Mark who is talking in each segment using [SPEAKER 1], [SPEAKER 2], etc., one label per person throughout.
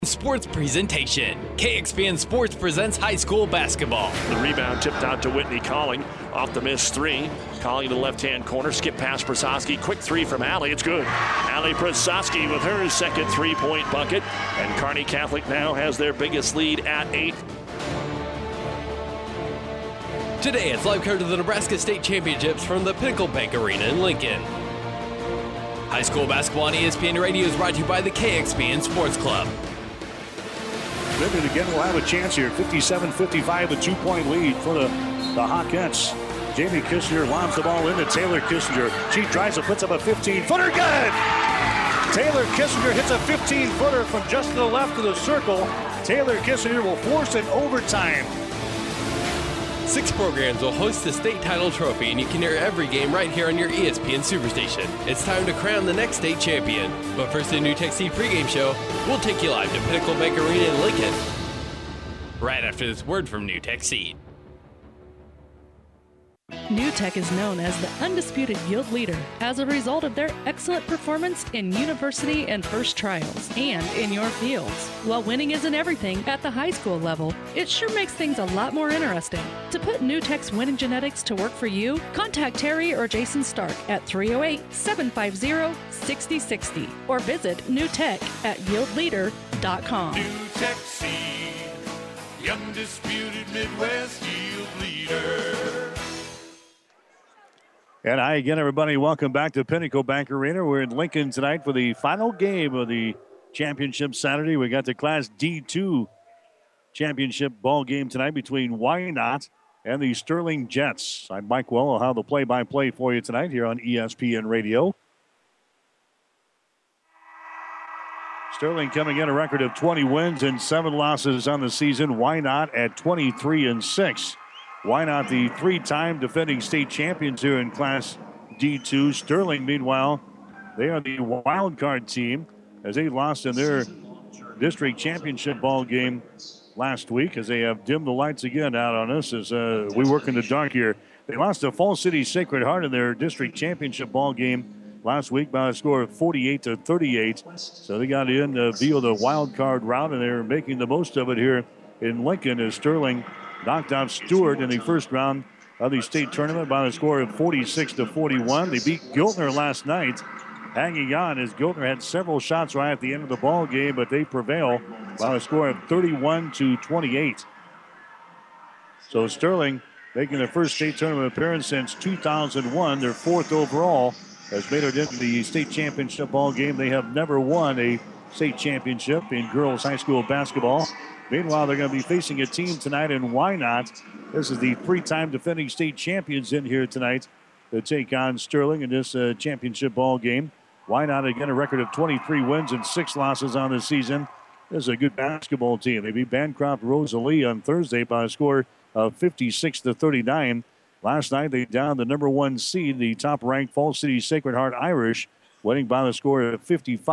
[SPEAKER 1] Sports presentation. KXPN Sports presents high school basketball.
[SPEAKER 2] The rebound tipped out to Whitney Calling. Off the miss three. Calling to the left-hand corner. Skip past Prasowski. Quick three from Allie. It's good. Allie Prasowski with her second three-point bucket. And Kearney Catholic now has their biggest lead at 8.
[SPEAKER 1] Today, it's live coverage of the Nebraska State Championships from the Pinnacle Bank Arena in Lincoln. High school basketball on ESPN Radio is brought to you by the KXPN Sports Club.
[SPEAKER 3] Linden again will have a chance here. 57-55, a 2-point lead for the Hawkettes. Jamie Kissinger lobs the ball into Taylor Kissinger. She drives it, puts up a 15-footer. Good! Taylor Kissinger hits a 15-footer from just to the left of the circle. Taylor Kissinger will force an overtime.
[SPEAKER 1] 6 programs will host the state title trophy, and you can hear every game right here on your ESPN Superstation. It's time to crown the next state champion. But first, the New Tech Seed pregame show. We'll take you live to Pinnacle Bank Arena in Lincoln right after this word from New Tech Seed.
[SPEAKER 4] New Tech is known as the undisputed yield leader as a result of their excellent performance in university and first trials and in your fields. While winning isn't everything at the high school level, it sure makes things a lot more interesting. To put New Tech's winning genetics to work for you, contact Terry or Jason Stark at 308-750-6060 or visit newtech at yieldleader.com.
[SPEAKER 5] New Tech Seed, the undisputed Midwest yield leader.
[SPEAKER 3] And hi again, everybody. Welcome back to Pinnacle Bank Arena. We're in Lincoln tonight for the final game of the championship Saturday. We got the Class D2 championship ball game tonight between Wynot and the Sterling Jets. I'm Mike Well. I'll have the play-by-play for you tonight here on ESPN Radio. Sterling coming in a record of 20 wins and 7 losses on the season. Wynot at 23-6. Wynot, the 3-time defending state champions here in Class D2. Sterling, meanwhile, they are the wild card team as they lost in their district championship ball game last week as they have dimmed the lights again out on us as we work in the dark here. They lost to Fall City Sacred Heart in their district championship ball game last week by a score of 48-38. So they got in via the wild card route, and they're making the most of it here in Lincoln as Sterling knocked out Stewart in the first round of the state tournament by a score of 46-41. They beat Giltner last night, hanging on as Giltner had several shots right at the end of the ball game, but they prevail by a score of 31-28. So Sterling making their first state tournament appearance since 2001, their 4th overall, has made it into the state championship ball game. They have never won a state championship in girls high school basketball. Meanwhile, they're going to be facing a team tonight in Wynot. This is the 3-time defending state champions in here tonight to take on Sterling in this championship ball game. Wynot, again, a record of 23 wins and 6 losses on the season. This is a good basketball team. They beat Bancroft Rosalie on Thursday by a score of 56-39. Last night, they downed the number 1 seed, the top-ranked Fall City Sacred Heart Irish, winning by the score of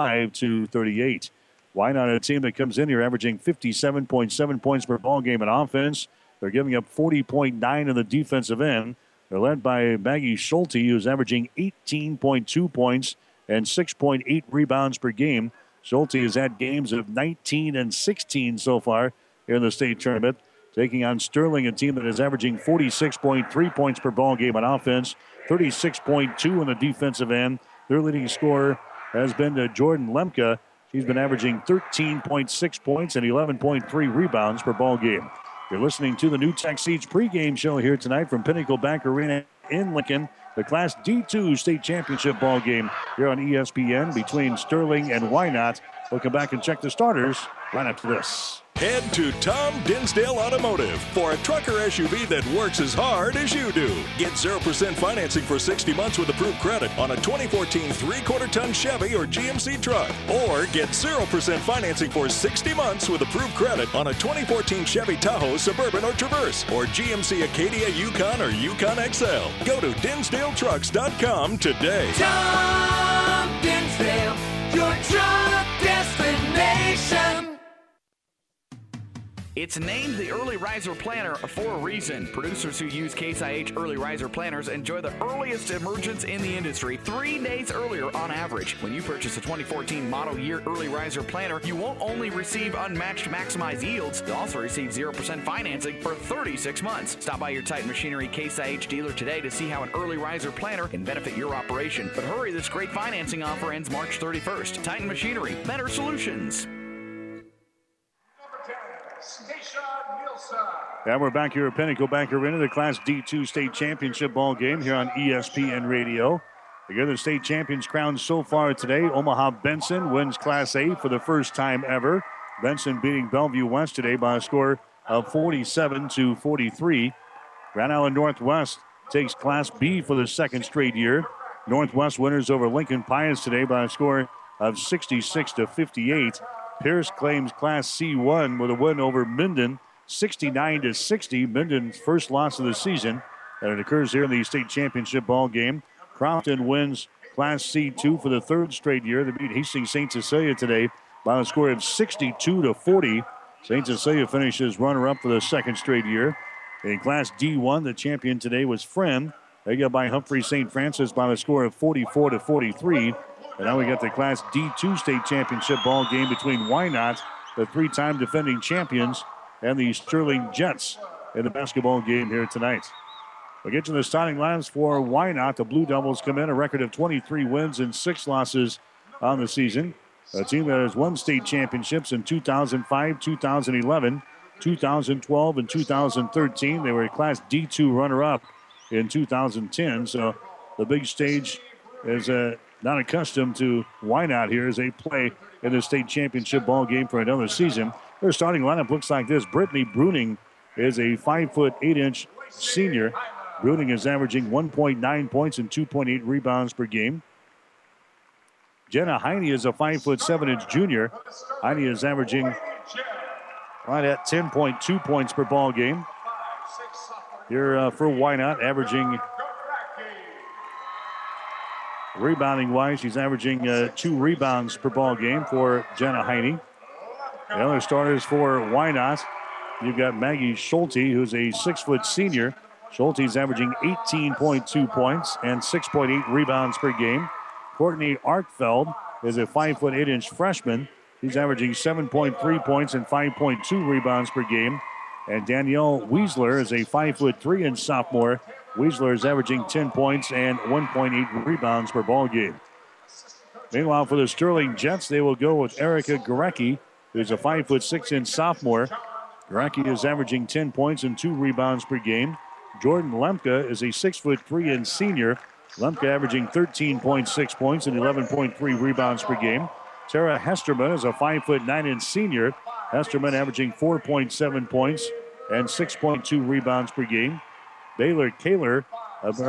[SPEAKER 3] 55-38. Wynot, a team that comes in here averaging 57.7 points per ball game in offense. They're giving up 40.9 in the defensive end. They're led by Maggie Schulte, who's averaging 18.2 points and 6.8 rebounds per game. Schulte has had games of 19 and 16 so far in the state tournament, taking on Sterling, a team that is averaging 46.3 points per ball game on offense, 36.2 in the defensive end. Their leading scorer has been Jordan Lemke. He's been averaging 13.6 points and 11.3 rebounds per ball game. You're listening to the New Tech Seeds pregame show here tonight from Pinnacle Bank Arena in Lincoln. The Class D2 state championship ball game here on ESPN between Sterling and Wynot. We'll come back and check the starters right after this.
[SPEAKER 6] Head to Tom Dinsdale Automotive for a truck or SUV that works as hard as you do. Get 0% financing for 60 months with approved credit on a 2014 3/4-ton Chevy or GMC truck. Or get 0% financing for 60 months with approved credit on a 2014 Chevy Tahoe, Suburban, or Traverse, or GMC Acadia, Yukon, or Yukon XL. Go to DinsdaleTrucks.com today.
[SPEAKER 5] Tom Dinsdale, your truck destination.
[SPEAKER 7] It's named the Early Riser Planner for a reason. Producers who use Case IH Early Riser Planners enjoy the earliest emergence in the industry 3 days earlier on average. When you purchase a 2014 model year Early Riser Planner, you won't only receive unmatched maximized yields, you'll also receive 0% financing for 36 months. Stop by your Titan Machinery Case IH dealer today to see how an Early Riser Planner can benefit your operation. But hurry, this great financing offer ends March 31st. Titan Machinery, better solutions.
[SPEAKER 3] And we're back here at Pinnacle Bank Arena, the Class D2 State Championship ball game here on ESPN Radio. Again, the state champions crowned so far today. Omaha Benson wins Class A for the first time ever. Benson beating Bellevue West today by a score of 47-43. Grand Island Northwest takes Class B for the second straight year. Northwest winners over Lincoln Pius today by a score of 66-58. Pierce claims Class C1 with a win over Minden, 69-60. Minden's first loss of the season, and it occurs here in the state championship ball game. Crofton wins Class C2 for the third straight year. They beat Hastings St. Cecilia today by a score of 62-40. St. Cecilia finishes runner-up for the second straight year. In Class D1, the champion today was Friend. They got by Humphrey St. Francis by a score of 44-43. And now we got the Class D2 state championship ball game between Wynot, the three-time defending champions, and the Sterling Jets in the basketball game here tonight. We'll get to the starting lineups for Wynot. The Blue Devils come in a record of 23 wins and 6 losses on the season. A team that has won state championships in 2005, 2011, 2012, and 2013. They were a Class D2 runner-up in 2010. So the big stage is not accustomed to Wynot here as they play in the state championship ball game for another season. Their starting lineup looks like this. Brittany Bruning is a 5'8" senior. Bruning is averaging 1.9 points and 2.8 rebounds per game. Jenna Heine is a 5'7" junior. Heine is averaging right at 10.2 points per ball game. Here for Wynot, averaging rebounding-wise, she's averaging 2 rebounds per ball game for Jenna Heine. The other starters for Wynot, you've got Maggie Schulte, who's a 6' senior. Schulte's averaging 18.2 points and 6.8 rebounds per game. Courtney Arkfeld is a 5'8" freshman. He's averaging 7.3 points and 5.2 rebounds per game. And Danielle Weisler is a 5'3" sophomore. Weisler is averaging 10 points and 1.8 rebounds per ball game. Meanwhile, for the Sterling Jets, they will go with Erica Gorecki, who's a 5'6" sophomore. Gorecki is averaging 10 points and 2 rebounds per game. Jordan Lemke is a 6'3" senior. Lemke averaging 13.6 points and 11.3 rebounds per game. Tara Hesterman is a 5'9" senior. Hesterman averaging 4.7 points and 6.2 rebounds per game. Bailey Kaler is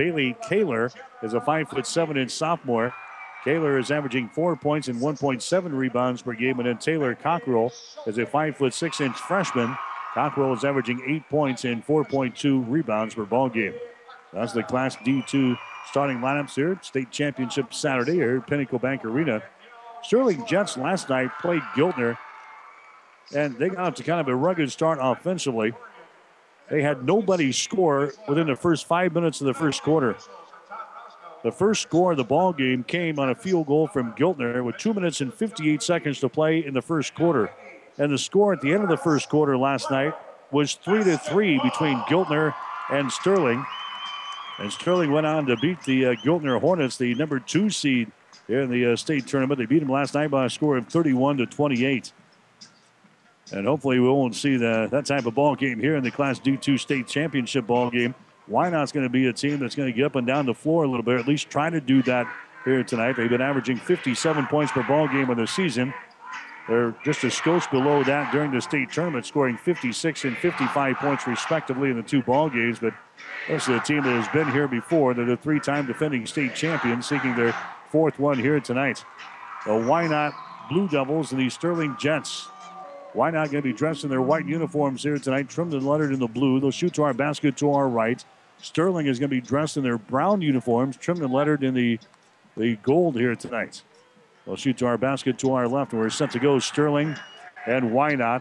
[SPEAKER 3] a 5'7" sophomore. Kaler is averaging 4 points and 1.7 rebounds per game. And then Taylor Cockrell is a 5'6" freshman. Cockrell is averaging 8 points and 4.2 rebounds per ball game. That's the Class D2 starting lineups here. State championship Saturday here at Pinnacle Bank Arena. Sterling Jets last night played Giltner, and they got up to kind of a rugged start offensively. They had nobody score within the first 5 minutes of the first quarter. The first score of the ball game came on a field goal from Giltner with 2 minutes and 58 seconds to play in the first quarter. And the score at the end of the first quarter last night was 3-3 between Giltner and Sterling. And Sterling went on to beat the Giltner Hornets, the number 2 seed here in the state tournament. They beat them last night by a score of 31-28. And hopefully we won't see that type of ball game here in the Class D2 state championship ball game. Wynot's going to be a team that's going to get up and down the floor a little bit, at least try to do that here tonight. They've been averaging 57 points per ball game in the season. They're just a skosh below that during the state tournament, scoring 56 and 55 points respectively in the 2 ball games. But this is a team that has been here before. They're the 3-time defending state champions, seeking their 4th one here tonight. The Wynot Blue Devils and the Sterling Jets. Wynot going to be dressed in their white uniforms here tonight, trimmed and lettered in the blue. They'll shoot to our basket to our right. Sterling is going to be dressed in their brown uniforms, trimmed and lettered in the gold here tonight. They'll shoot to our basket to our left, and we're set to go. Sterling and Wynot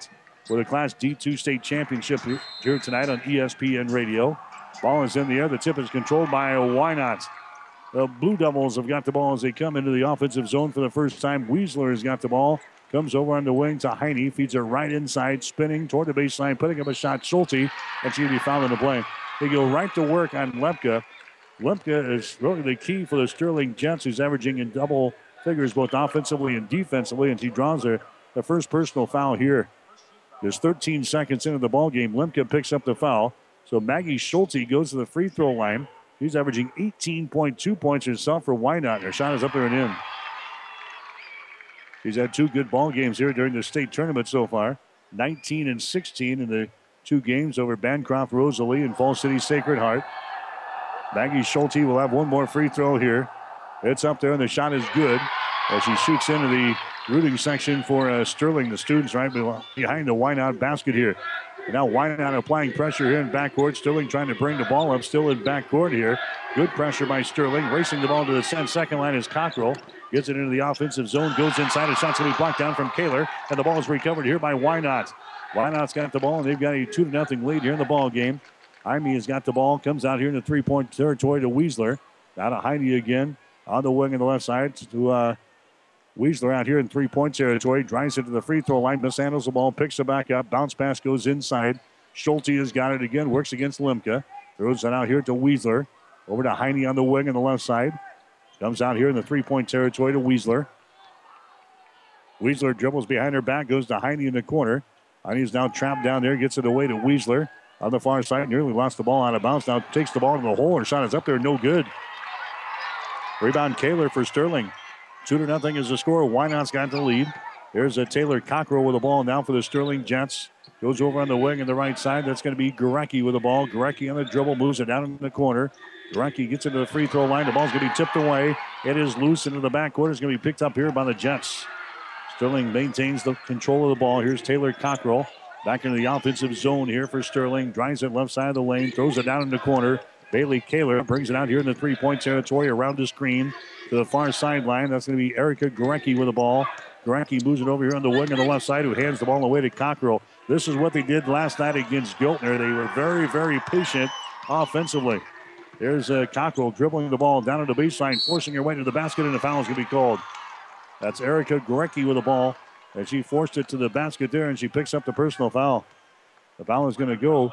[SPEAKER 3] for the Class D2 state championship here tonight on ESPN Radio. Ball is in the air. The tip is controlled by Wynot. The Blue Devils have got the ball as they come into the offensive zone for the first time. Weisler has got the ball. Comes over on the wing to Heine. Feeds it right inside, spinning toward the baseline, putting up a shot. Schulte, and she's going to be fouled in the play. They go right to work on Lepke. Lepke is really the key for the Sterling Jets, who's averaging in double figures both offensively and defensively, and she draws the first personal foul here. There's 13 seconds into the ball game. Lemke picks up the foul. So Maggie Schulte goes to the free throw line. She's averaging 18.2 points herself for Wynot. Her shot is up there and in. She's had 2 good ball games here during the state tournament so far. 19 and 16 in the 2 games over Bancroft Rosalie and Fall City Sacred Heart. Maggie Schulte will have 1 more free throw here. It's up there and the shot is good as she shoots into the rooting section for Sterling. The students right behind the Wynot basket here. And now Wynot applying pressure here in backcourt. Sterling trying to bring the ball up, still in backcourt here. Good pressure by Sterling. Racing the ball to the second line is Cockrell. Gets it into the offensive zone, goes inside. A shot's going to be blocked down from Kaler. And the ball is recovered here by Wynot. Wynot's got the ball, and they've got a 2-0 lead here in the ball game. Jaime has got the ball, comes out here in the 3-point territory to Weisler. Now to Heine again on the wing on the left side to Weisler out here in 3-point territory. Drives it to the free throw line, mishandles the ball, picks it back up. Bounce pass goes inside. Schulte has got it again, works against Lemke. Throws it out here to Weisler. Over to Heine on the wing on the left side. Comes out here in the 3-point territory to Weisler. Weisler dribbles behind her back, goes to Heine in the corner. Heine's now trapped down there, gets it away to Weisler. On the far side, nearly lost the ball out of bounds. Now takes the ball to the hole. Her shot is up there, no good. Rebound Kaler for Sterling. 2-0 is the score. Wynot's got the lead. There's a Taylor Cockrell with the ball now for the Sterling Jets. Goes over on the wing on the right side. That's going to be Gorecki with the ball. Gorecki on the dribble, moves it down in the corner. Gorecki gets into the free throw line. The ball's going to be tipped away. It is loose into the backcourt. It's going to be picked up here by the Jets. Sterling maintains the control of the ball. Here's Taylor Cockrell. Back into the offensive zone here for Sterling. Drives it left side of the lane. Throws it down in the corner. Bailey Kaler brings it out here in the 3-point territory around the screen to the far sideline. That's going to be Erica Gorecki with the ball. Gorecki moves it over here on the wing on the left side, who hands the ball away to Cockrell. This is what they did last night against Giltner. They were very, very patient offensively. There's Cockrell dribbling the ball down to the baseline, forcing her way to the basket, and the foul is going to be called. That's Erica Gorecki with the ball. And she forced it to the basket there, and she picks up the personal foul. The foul is going to go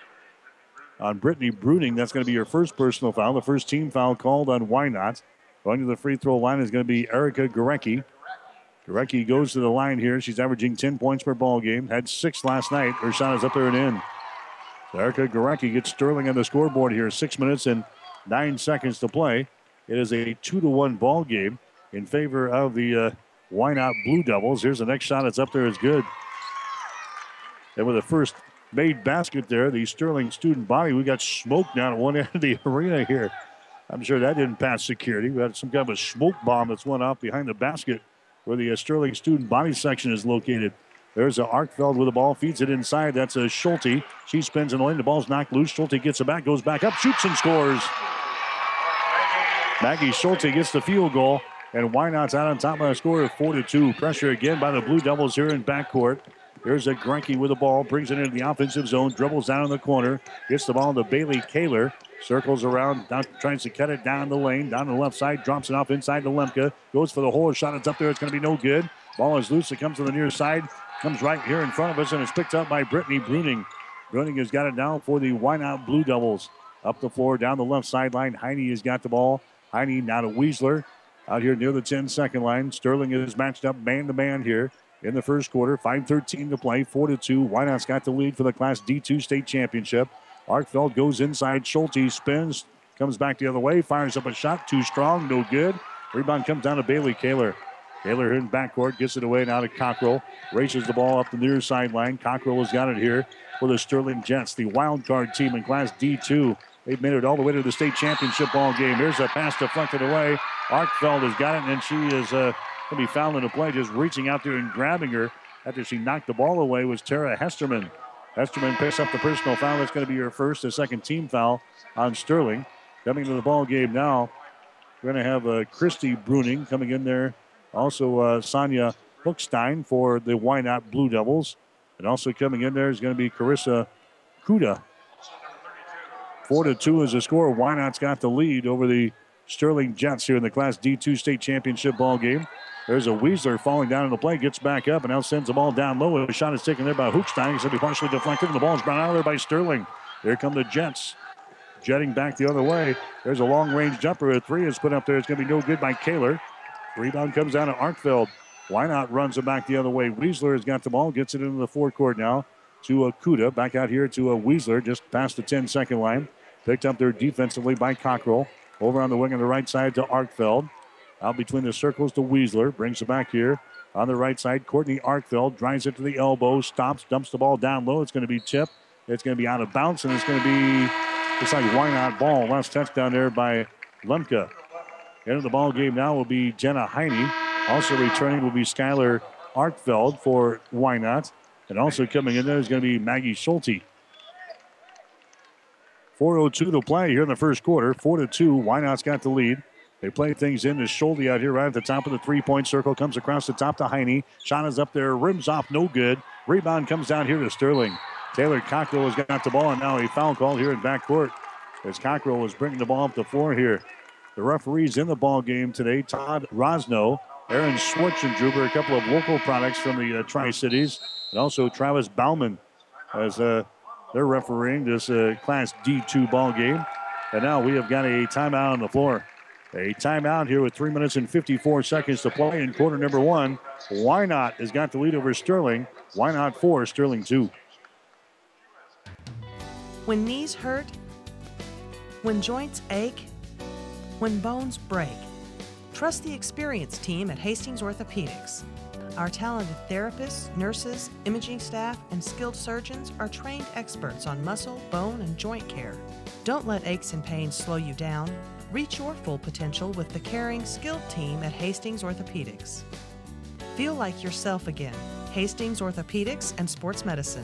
[SPEAKER 3] on Brittany Bruning. That's going to be her first personal foul. The first team foul called on Wynot. Going to the free throw line is going to be Erica Gorecki. Gorecki goes to the line here. She's averaging 10 points per ball game. Had 6 last night. Her shot is up there and in. So Erica Gorecki gets Sterling on the scoreboard here. 6 minutes and 9 seconds to play. It is a 2-1 ball game in favor of the Wynot Blue Devils. Here's the next shot. It's up there. It's good. And with the first made basket there, the Sterling student body, we got smoked down at one end of the arena here. I'm sure that didn't pass security. We had some kind of a smoke bomb that's went off behind the basket where the Sterling student body section is located. There's a Arkfeld with the ball, feeds it inside. That's a Schulte. She spins in the lane. The ball's knocked loose. Schulte gets it back, goes back up, shoots and scores. Maggie Schulte gets the field goal, and Wynot's out on top by a score of 4-2. Pressure again by the Blue Devils here in backcourt. There's a Gorecki with the ball, brings it into the offensive zone, dribbles down in the corner, gets the ball to Bailey Kaler, circles around, down, tries to cut it down the lane, down the left side, drops it off inside to Lemke, goes for the hole, shot, it's up there, it's going to be no good. Ball is loose, it comes to the near side, comes right here in front of us, and it's picked up by Brittany Bruning. Bruning has got it down for the Wynot Blue Devils. Up the floor, down the left sideline, Heine has got the ball. Heine now to Weisler, out here near the 10-second line. Sterling is matched up man-to-man here in the first quarter. 5:13 to play, 4-2. Wynot's got the lead for the Class D2 state championship. Arkfeld goes inside. Schulte spins, comes back the other way, fires up a shot. Too strong, no good. Rebound comes down to Bailey Kaler. Kaler in backcourt, gets it away now to Cockrell. Races the ball up the near sideline. Cockrell has got it here for the Sterling Jets, the wild card team in Class D2. They've made it all the way to the state championship ball game. Here's a pass deflected away. Arkfeld has got it, and she is going to be fouled in the play, just reaching out there and grabbing her after she knocked the ball away was Tara Hesterman. Hesterman picks up the personal foul. That's going to be her first, the second team foul on Sterling. Coming to the ball game now, we're going to have Christy Bruning coming in there. Also, Sonia Hookstein for the Wynot Blue Devils. And also coming in there is going to be Carissa Kuda. 4-2 is the score. Wynot's got the lead over the Sterling Jets here in the Class D2 state championship ball game. There's a Weasler falling down in the play, gets back up, and now sends the ball down low. A shot is taken there by Hookstein. It's going to be partially deflected, and the ball is brought out of there by Sterling. Here come the Jets. Jetting back the other way. There's a long-range jumper. A three is put up there. It's going to be no good by Kaler. Rebound comes down to Arkfeld. Wynot runs it back the other way. Weasler has got the ball, gets it into the forecourt now to Kuda. Back out here to Weasler, just past the 10-second line. Picked up there defensively by Cockrell. Over on the wing on the right side to Arkfeld. Out between the circles to Weasler. Brings it back here on the right side. Courtney Arkfeld drives it to the elbow. Stops, dumps the ball down low. It's going to be tipped. It's going to be out of bounds, and it's going to be just like Wynot ball. Last touchdown there by Lemke. Into the ball game now will be Jenna Heine. Also returning will be Skylar Arkfeld for Wynot. And also coming in there is going to be Maggie Schulte. 4:02 to play here in the first quarter. 4-2. Wynot's got the lead. They play things in to Schulte out here right at the top of the three-point circle. Comes across the top to Heine. Shot is up there. Rims off. No good. Rebound comes down here to Sterling. Taylor Cockrell has got the ball, and now a foul call here in backcourt as Cockrell was bringing the ball up the floor here. The referees in the ball game today, Todd Rosno, Aaron Schwartzendruber, a couple of local products from the Tri-Cities, and also Travis Bauman as they're refereeing this Class D2 ball game. And now we have got a timeout on the floor. A timeout here with 3 minutes and 54 seconds to play in quarter number one. Wynot has got the lead over Sterling. Wynot 4, Sterling 2.
[SPEAKER 8] When knees hurt, when joints ache, when bones break, trust the experienced team at Hastings Orthopedics. Our talented therapists, nurses, imaging staff, and skilled surgeons are trained experts on muscle, bone, and joint care. Don't let aches and pains slow you down. Reach your full potential with the caring, skilled team at Hastings Orthopedics. Feel like yourself again. Hastings Orthopedics and Sports Medicine.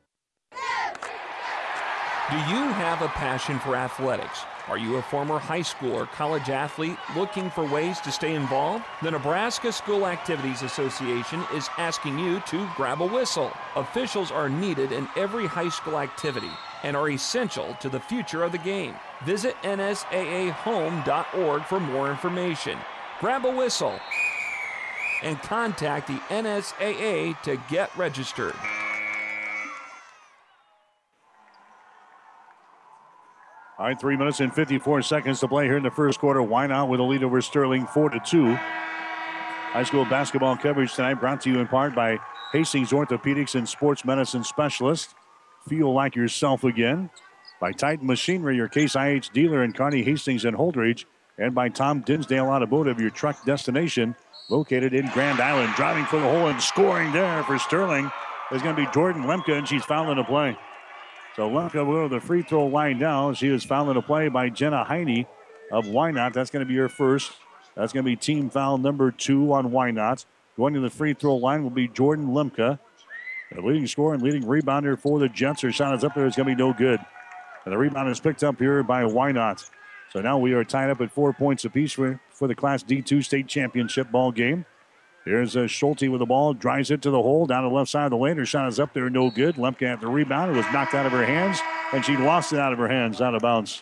[SPEAKER 9] Do you have a passion for athletics? Are you a former high school or college athlete looking for ways to stay involved? The Nebraska School Activities Association is asking you to grab a whistle. Officials are needed in every high school activity and are essential to the future of the game. Visit nsaahome.org for more information. Grab a whistle and contact the NSAA to get registered.
[SPEAKER 3] All right, 3 minutes and 54 seconds to play here in the first quarter. Wynot with a lead over Sterling, 4-2. High school basketball coverage tonight brought to you in part by Hastings Orthopedics and Sports Medicine Specialist. Feel like yourself again. By Titan Machinery, your Case IH dealer in Kearney, Hastings, and Holdrege. And by Tom Dinsdale Automotive, your truck destination, located in Grand Island. Driving for the hole and scoring there for Sterling is going to be Jordan Lemke, and she's fouling the play. So Lemke will go to the free throw line now. She is fouling the play by Jenna Heine of Wynot. That's going to be her first. That's going to be team foul number 2 on Wynot. Going to the free throw line will be Jordan Lemke. The leading scorer and leading rebounder for the Jets. Her shot is up there. It's going to be no good. And the rebound is picked up here by Wynot. So now we are tied up at 4 points apiece for the Class D2 state championship ball game. Here's Schulte with the ball, drives it to the hole, down the left side of the lane. Her shot is up there, no good. Lemke at the rebound. It was knocked out of her hands, and she lost it out of her hands, out of bounds.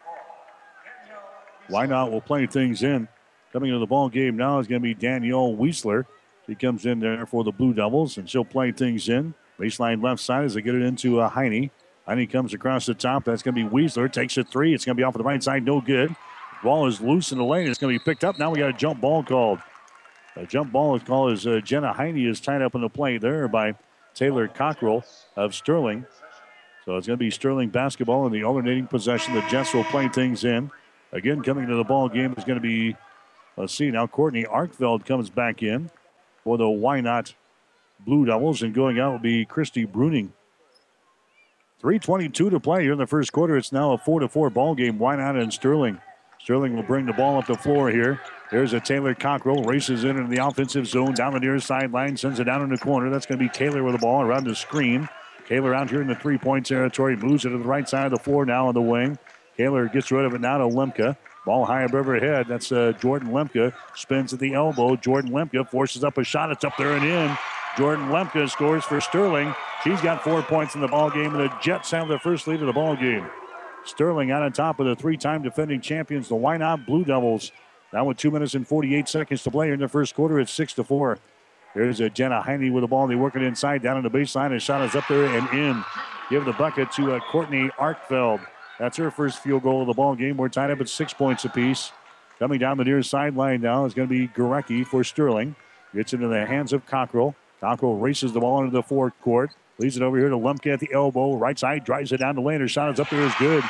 [SPEAKER 3] Wynot will play things in. Coming into the ball game now is going to be Danielle Weasler. She comes in there for the Blue Devils, and she'll play things in. Baseline left side as they get it into Heine. Heine comes across the top. That's going to be Weasler. Takes a three. It's going to be off of the right side, no good. Ball is loose in the lane. It's going to be picked up. Now we got a jump ball called. A jump ball is called as Jenna Heine is tied up in the play there by Taylor Cockrell of Sterling. So it's going to be Sterling basketball in the alternating possession. The Jets will play things in. Again, coming to the ball game is going to be, let's see now, Courtney Arkfeld comes back in for the Wynot Blue Devils. And going out will be Christy Bruning. 3:22 to play here in the first quarter. It's now a 4-4 ball game. Wynot and Sterling. Sterling will bring the ball up the floor here. There's a Taylor Cockrell, races in into the offensive zone, down the near sideline, sends it down in the corner. That's going to be Kaler with the ball around the screen. Kaler out here in the three-point territory, moves it to the right side of the floor now on the wing. Kaler gets rid of it now to Lemke. Ball high above her head. That's Jordan Lemke. Spins at the elbow. Jordan Lemke forces up a shot. It's up there and in. Jordan Lemke scores for Sterling. She's got 4 points in the ball game, and the Jets have their first lead of the ball game. Sterling out on top of the three-time defending champions, the Wynot Blue Devils. Now with 2 minutes and 48 seconds to play in the first quarter, it's 6-4. There's a Jenna Heine with the ball. They work it inside, down on the baseline. A shot is up there and in. Give the bucket to Courtney Arkfeld. That's her first field goal of the ball game. We're tied up at 6 points apiece. Coming down the near sideline now is going to be Gorecki for Sterling. Gets into the hands of Cockrell. Cockrell races the ball into the forecourt. Leaves it over here to Lemke at the elbow. Right side, drives it down the lane. Her shot is up there, is good.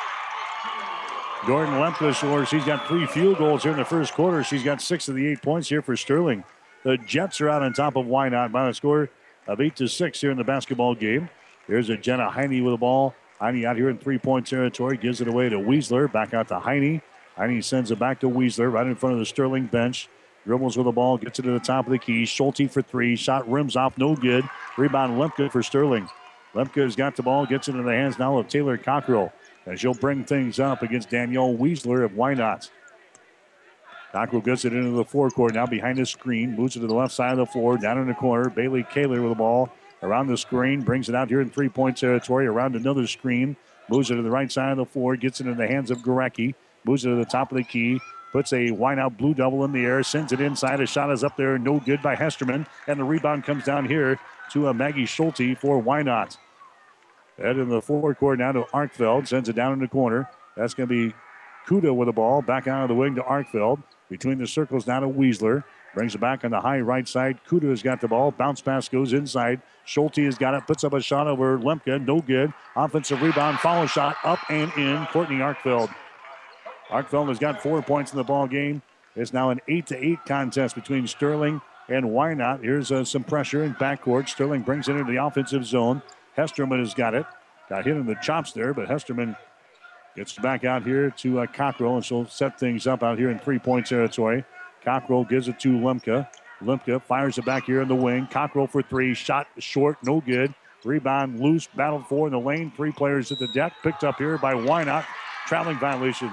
[SPEAKER 3] Jordan Lemke scores. She's got 3 field goals here in the first quarter. She's got 6 of the 8 points here for Sterling. The Jets are out on top of Wynot by a score of 8-6 here in the basketball game. There's a Jenna Heine with the ball. Heine out here in 3-point territory. Gives it away to Weisler. Back out to Heine. Heine sends it back to Weisler right in front of the Sterling bench. Dribbles with the ball. Gets it to the top of the key. Schulte for 3. Shot rims off. No good. Rebound Lemke for Sterling. Lemke has got the ball. Gets it into the hands now of Taylor Cockrell. And she'll bring things up against Danielle Weisler of Wynot. Cockrell gets it into the forecourt now behind the screen. Moves it to the left side of the floor. Down in the corner. Bailey Kaler with the ball. Around the screen. Brings it out here in 3-point territory. Around another screen. Moves it to the right side of the floor. Gets it in the hands of Gorecki. Moves it to the top of the key. Puts a Wynot Blue Devil in the air. Sends it inside. A shot is up there. No good by Hesterman. And the rebound comes down here to Maggie Schulte for Wynot. Head in the forecourt now to Arkfeld. Sends it down in the corner. That's going to be Kuda with the ball. Back out of the wing to Arkfeld. Between the circles now to Weisler. Brings it back on the high right side. Kuda has got the ball. Bounce pass goes inside. Schulte has got it. Puts up a shot over Lemke. No good. Offensive rebound. Follow shot up and in. Courtney Arkfeld. Arkfeld has got 4 points in the ball game. It's now an 8-8 contest between Sterling and Wynot. Here's some pressure in backcourt. Sterling brings it into the offensive zone. Hesterman has got it. Got hit in the chops there, but Hesterman gets back out here to Cockrell, and she'll set things up out here in 3-point territory. Cockrell gives it to Lemke. Lemke fires it back here in the wing. Cockrell for 3. Shot short, no good. Rebound loose, battled for in the lane. 3 players at the deck. Picked up here by Wynot. Traveling violation.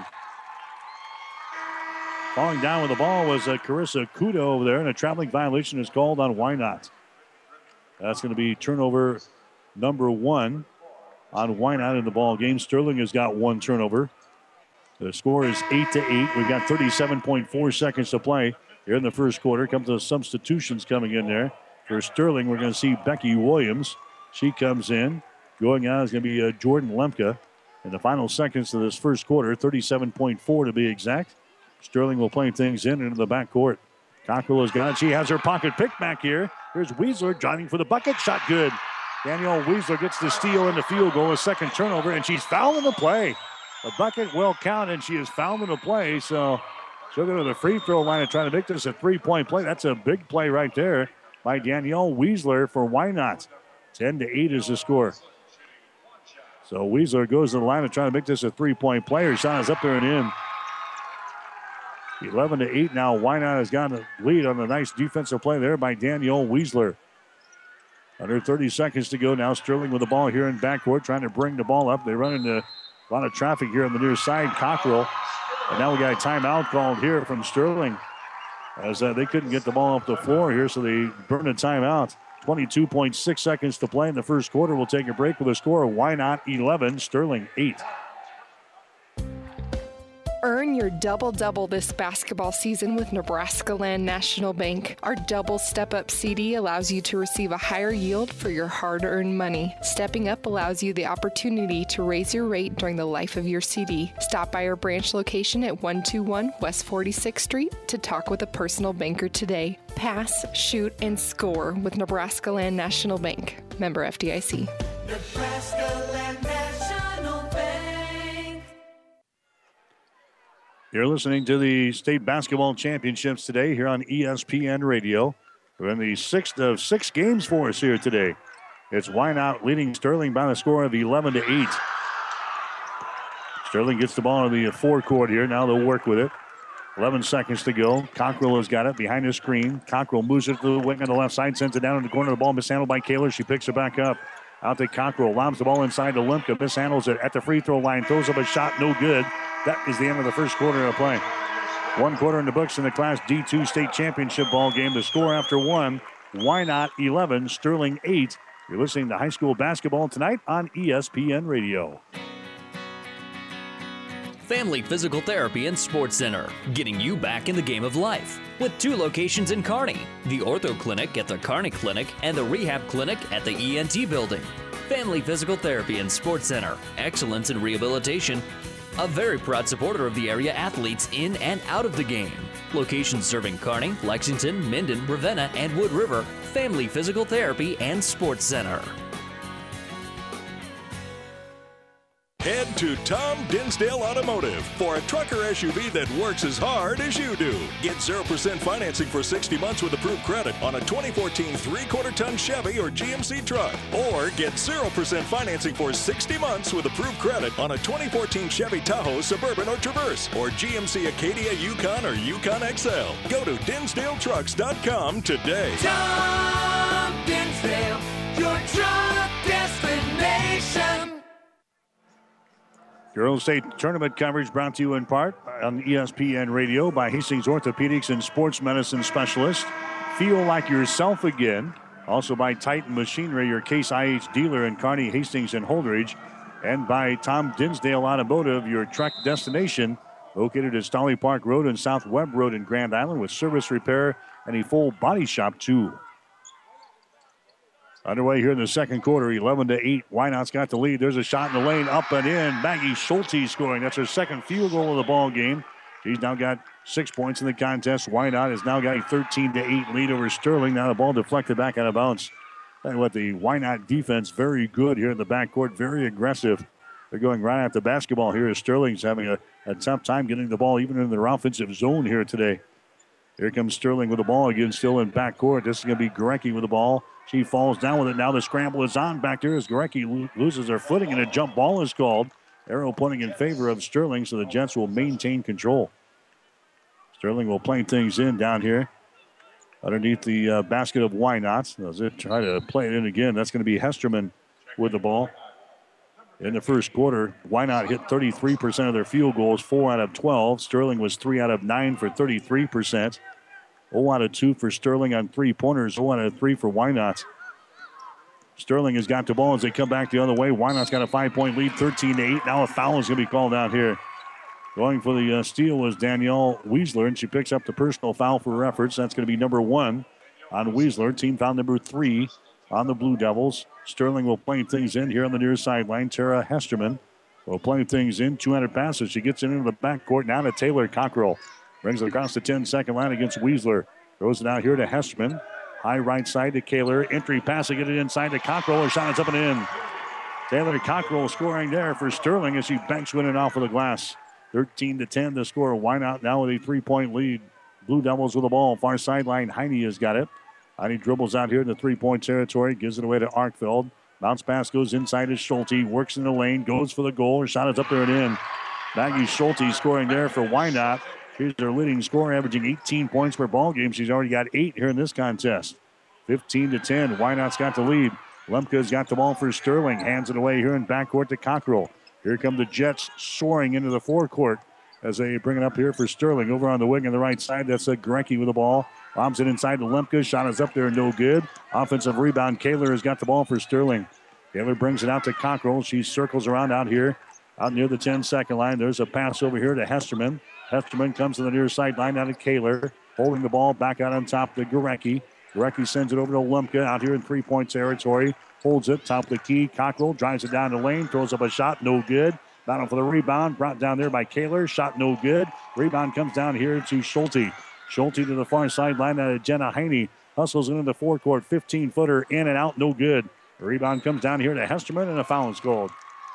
[SPEAKER 3] Falling down with the ball was Carissa Kuda over there, and a traveling violation is called on Wynot. That's going to be turnover number 1 on Wynot in the ball game. Sterling has got 1 turnover. The score is 8-8. We've got 37.4 seconds to play here in the first quarter. Comes the substitutions coming in there. For Sterling, we're going to see Becky Williams. She comes in. Going out is going to be Jordan Lemke. In the final seconds of this first quarter, 37.4 to be exact. Sterling will play things in into the backcourt. Cockrell has got it. She has her pocket pick back here. Here's Weisler driving for the bucket. Shot good. Danielle Weisler gets the steal and the field goal. A second turnover, and she's fouled in the play. The bucket will count, and she is fouled in the play. So she'll go to the free throw line and try to make this a 3-point play. That's a big play right there by Danielle Weisler for Wynot. 10-8 is the score. So Weisler goes to the line to try to make this a 3-point play. Her shot is up there and in. 11-8 now. Wynot has got a lead on the nice defensive play there by Danielle Weisler. Under 30 seconds to go now. Sterling with the ball here in backcourt, trying to bring the ball up. They run into a lot of traffic here on the near side. Cockrell. And now we got a timeout called here from Sterling, as they couldn't get the ball off the floor here, so they burned a timeout. 22.6 seconds to play in the first quarter. We'll take a break with a score of Wynot 11, Sterling 8.
[SPEAKER 10] Earn your double-double this basketball season with Nebraska Land National Bank. Our double step-up CD allows you to receive a higher yield for your hard-earned money. Stepping up allows you the opportunity to raise your rate during the life of your CD. Stop by our branch location at 121 West 46th Street to talk with a personal banker today. Pass, shoot, and score with Nebraska Land National Bank. Member FDIC.
[SPEAKER 5] Nebraska Land National Bank.
[SPEAKER 3] You're listening to the state basketball championships today here on ESPN Radio. We're in the 6th of 6 games for us here today. It's Wynot leading Sterling by the score of 11-8. Sterling gets the ball in the forecourt here. Now they'll work with it. 11 seconds to go. Cockrell has got it behind the screen. Cockrell moves it to the wing on the left side, sends it down in the corner of the ball. Mishandled by Kaler. She picks it back up. Out to Cockrell. Lobs the ball inside to Lemke. Mishandles it at the free throw line. Throws up a shot. No good. That is the end of the first quarter of play. 1 quarter in the books in the Class D2 state championship ball game. The score after 1 Wynot 11, Sterling 8. You're listening to high school basketball tonight on ESPN Radio.
[SPEAKER 11] Family Physical Therapy and Sports Center, getting you back in the game of life. With 2 locations in Kearney, the Ortho Clinic at the Kearney Clinic and the Rehab Clinic at the ENT Building. Family Physical Therapy and Sports Center, excellence in rehabilitation. A very proud supporter of the area athletes in and out of the game. Locations serving Kearney, Lexington, Minden, Ravenna, and Wood River. Family Physical Therapy and Sports Center.
[SPEAKER 6] Head to Tom Dinsdale Automotive for a trucker SUV that works as hard as you do. Get 0% financing for 60 months with approved credit on a 2014 3/4-ton Chevy or GMC truck. Or get 0% financing for 60 months with approved credit on a 2014 Chevy Tahoe, Suburban, or Traverse, or GMC Acadia, Yukon, or Yukon XL. Go to DinsdaleTrucks.com today.
[SPEAKER 5] Tom Dinsdale, your truck destination.
[SPEAKER 3] Girls State Tournament coverage brought to you in part on ESPN Radio by Hastings Orthopedics and Sports Medicine Specialist. Feel like yourself again. Also by Titan Machinery, your Case IH dealer in Kearney, Hastings, and Holdridge. And by Tom Dinsdale Automotive, your truck destination, located at Stolly Park Road and South Webb Road in Grand Island with service repair and a full body shop too. Underway here in the second quarter, 11-8. Wynot's got the lead. There's a shot in the lane, up and in. Maggie Schulte scoring. That's her second field goal of the ball game. She's now got 6 points in the contest. Wynot has now got a 13-8 lead over Sterling. Now the ball deflected back out of bounds. Tell you what, the Wynot defense very good here in the backcourt, very aggressive. They're going right at the basketball here as Sterling's having a tough time getting the ball even in their offensive zone here today. Here comes Sterling with the ball again, still in backcourt. This is going to be Gorecki with the ball. She falls down with it. Now the scramble is on back there as Gorecki loses her footing and a jump ball is called. Arrow pointing in favor of Sterling, so the Jets will maintain control. Sterling will play things in down here underneath the basket of Wynot. As they try to play it in again, that's going to be Hesterman with the ball. In the first quarter, Wynot hit 33% of their field goals, 4 out of 12. Sterling was 3 out of 9 for 33%. 0 out of 2 for Sterling on three-pointers, 0 out of 3 for Wynot. Sterling has got the ball as they come back the other way. Wynot's got a 5-point lead, 13-8. Now a foul is going to be called out here. Going for the steal was Danielle Weisler, and she picks up the personal foul for her efforts. That's going to be number 1 on Weisler. Team foul number 3 on the Blue Devils. Sterling will play things in here on the near sideline. Tara Hesterman will play things in. 200 passes. She gets it into the backcourt. Now to Taylor Cockrell. Brings it across the 10-second line against Weisler. Throws it out here to Hesterman. High right side to Kaler. Entry pass to get it inside to Cockrell. Her shot is up and in. Taylor Cockrell scoring there for Sterling as she banks winning off of the glass. 13-10 the score. Wynot now with a 3-point lead. Blue Devils with the ball. Far sideline. Heine has got it. Heine dribbles out here in the 3-point territory. Gives it away to Arkfeld. Bounce pass goes inside to Schulte. Works in the lane. Goes for the goal. Her shot is up there and in. Maggie Schulte scoring there for Wynot. She's their leading scorer, averaging 18 points per ball game. She's already got 8 here in this contest. 15-10. Wynot's got the lead. Lemke's got the ball for Sterling. Hands it away here in backcourt to Cockrell. Here come the Jets soaring into the forecourt as they bring it up here for Sterling. Over on the wing on the right side, that's Gorecki with the ball. Bombs it inside to Lemke. Shot is up there, no good. Offensive rebound. Kaler has got the ball for Sterling. Kaler brings it out to Cockrell. She circles around out here, out near the 10-second line. There's a pass over here to Hesterman. Hesterman comes to the near sideline out of Kaler. Holding the ball back out on top to Gorecki. Gorecki sends it over to Lemke out here in 3-point territory. Holds it, top of the key. Cockrell drives it down the lane. Throws up a shot, no good. Battle for the rebound. Brought down there by Kaler. Shot no good. Rebound comes down here to Schulte. Schulte to the far sideline out of Jenna Heine. Hustles into the forecourt. 15-footer in and out, no good. The rebound comes down here to Hesterman and a foul is called.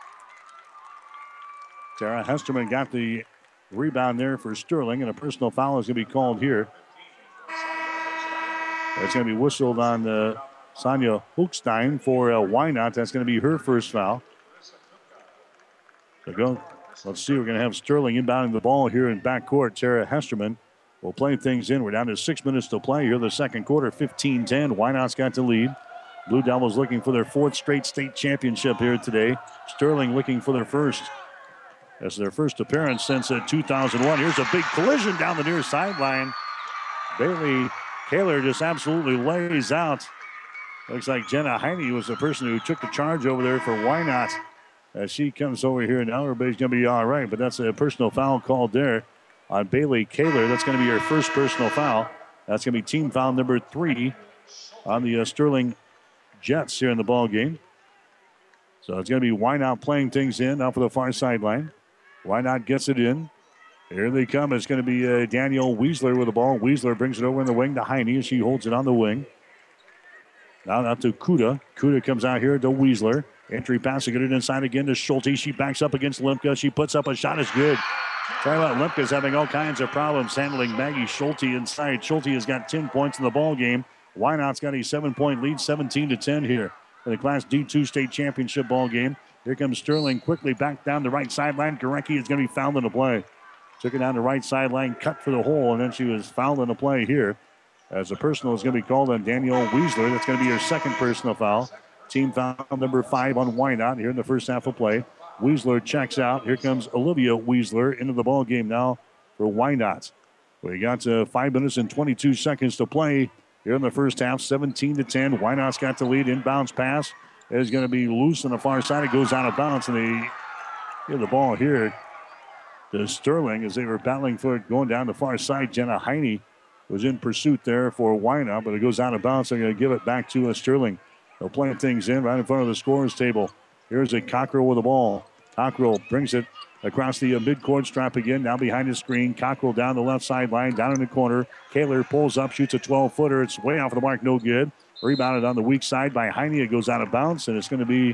[SPEAKER 3] Tara Hesterman got the rebound there for Sterling, and a personal foul is going to be called here. It's going to be whistled on Sonia Hochstein for Wynot. That's going to be her first foul. So let's see. We're going to have Sterling inbounding the ball here in backcourt. Tara Hesterman will play things in. We're down to 6 minutes to play here. The second quarter, 15-10. Wynot's got the lead. Blue Devils looking for their 4th straight state championship here today. Sterling looking for their first. That's their first appearance since 2001. Here's a big collision down the near sideline. Bailey Kaler just absolutely lays out. Looks like Jenna Heine was the person who took the charge over there for Wynot. As she comes over here now, everybody's going to be all right, but that's a personal foul called there on Bailey Kaler. That's going to be her first personal foul. That's going to be team foul number 3 on the Sterling Jets here in the ball game. So it's going to be Wynot playing things in now for the far sideline. Wynot gets it in. Here they come. It's going to be Danielle Weisler with the ball. Weisler brings it over in the wing to Heine as she holds it on the wing. Now out to Kuda. Kuda comes out here to Weisler. Entry pass to get it inside again to Schulte. She backs up against Limka. She puts up a shot. It's good. Tell you what, Limka's having all kinds of problems handling Maggie Schulte inside. Schulte has got 10 points in the ball game. Wynot's got a 7-point lead, 17-10 here in the Class D2 state championship ball game. Here comes Sterling quickly back down the right sideline. Gorecki is going to be fouled in the play. Took it down the right sideline, cut for the hole, and then she was fouled in the play here. As a personal is going to be called on Danielle Weisler. That's going to be her second personal foul. Team foul number 5 on Wynot here in the first half of play. Weisler checks out. Here comes Olivia Weisler into the ball game now for Wynot. We got 5 minutes and 22 seconds to play here in the first half. 17-10. Wynot's got the lead. Inbounds pass is going to be loose on the far side. It goes out of bounds, and they get the ball here to Sterling as they were battling for it going down the far side. Jenna Heine was in pursuit there for Wynot, but it goes out of bounds. They're going to give it back to Sterling. They'll play things in right in front of the scorer's table. Here's a Cockrell with the ball. Cockrell brings it across the midcourt stripe again. Now behind the screen. Cockrell down the left sideline, down in the corner. Kaler pulls up, shoots a 12-footer. It's way off the mark, no good. Rebounded on the weak side by Heine. It goes out of bounds, and it's going to be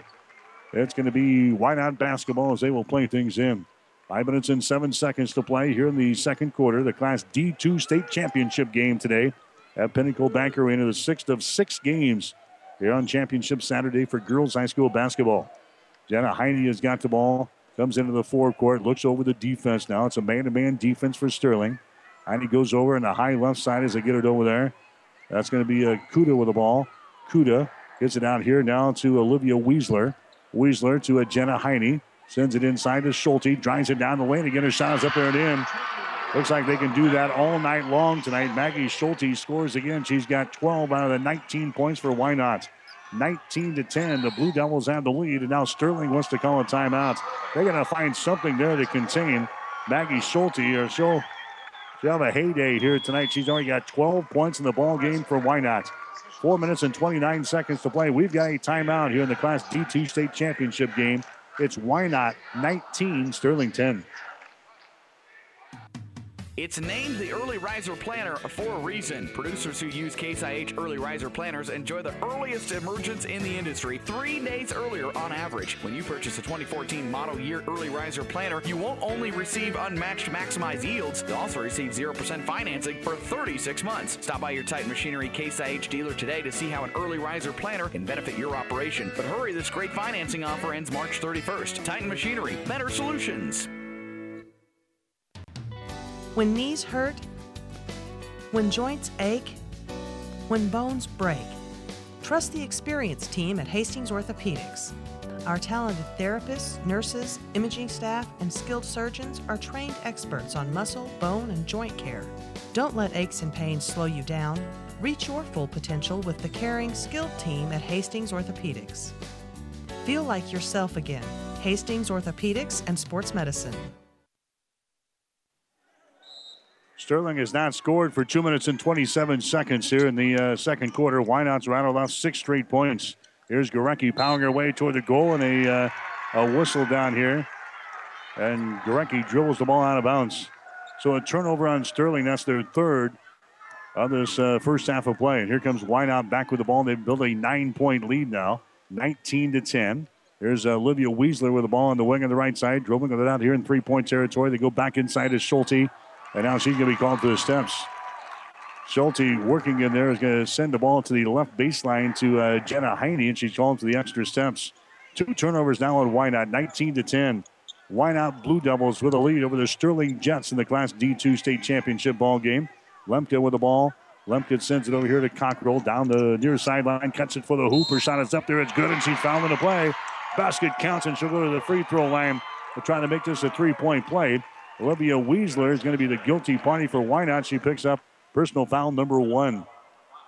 [SPEAKER 3] Wynot basketball as they will play things in. 5 minutes and 7 seconds to play here in the second quarter. The Class D2 state championship game today at Pinnacle Bank Arena. The 6th of 6 games here on Championship Saturday for girls high school basketball. Jenna Heine has got the ball. Comes into the forecourt. Looks over the defense now. It's a man-to-man defense for Sterling. Heine goes over on the high left side as they get it over there. That's going to be Kuda with the ball. Kuda gets it out here now to Olivia Weisler. Weisler to Jenna Heine. Sends it inside to Schulte. Drives it down the lane. Again, her shot is up there and in. Looks like they can do that all night long tonight. Maggie Schulte scores again. She's got 12 out of the 19 points for Wynot. 19-10. The Blue Devils have the lead, and now Sterling wants to call a timeout. They're going to find something there to contain Maggie Schulte, or she'll have a heyday here tonight. She's already got 12 points in the ball game for Wynot. 4 minutes and 29 seconds to play. We've got a timeout here in the Class D2 state championship game. It's Wynot 19, Sterling 10.
[SPEAKER 7] It's named the Early Riser Planner for a reason. Producers who use Case IH Early Riser Planners enjoy the earliest emergence in the industry 3 days earlier on average. When you purchase a 2014 model year Early Riser Planner, you won't only receive unmatched maximized yields, you'll also receive 0% financing for 36 months. Stop by your Titan Machinery Case IH dealer today to see how an Early Riser Planner can benefit your operation. But hurry, this great financing offer ends March 31st. Titan Machinery, better solutions.
[SPEAKER 8] When knees hurt, when joints ache, when bones break, trust the experienced team at Hastings Orthopedics. Our talented therapists, nurses, imaging staff, and skilled surgeons are trained experts on muscle, bone, and joint care. Don't let aches and pains slow you down. Reach your full potential with the caring, skilled team at Hastings Orthopedics. Feel like yourself again. Hastings Orthopedics and Sports Medicine.
[SPEAKER 3] Sterling has not scored for 2 minutes and 27 seconds here in the second quarter. Wynot's rattled off 6 straight points. Here's Gorecki pounding her way toward the goal, and a whistle down here. And Gorecki dribbles the ball out of bounds. So a turnover on Sterling. That's their third of this first half of play. And here comes Wynot back with the ball. They've built a 9-point lead now, 19-10. There's Olivia Weisler with the ball on the wing on the right side, dribbling it out here in three-point territory. They go back inside to Schulte. And now she's going to be called to the steps. Schulte working in there is going to send the ball to the left baseline to Jenna Heine, and she's called to the extra steps. 2 turnovers now on Wynot, 19-10. Wynot Blue Devils with a lead over the Sterling Jets in the Class D2 state championship ball game. Lemke with the ball. Lemke sends it over here to Cockrell down the near sideline, cuts it for the hoop. Her shot is up there. It's good, and she's fouled in the play. Basket counts, and she'll go to the free throw line. They're trying to make this a 3-point play. Olivia Weisler is going to be the guilty party for Wynot. She picks up personal foul number 1.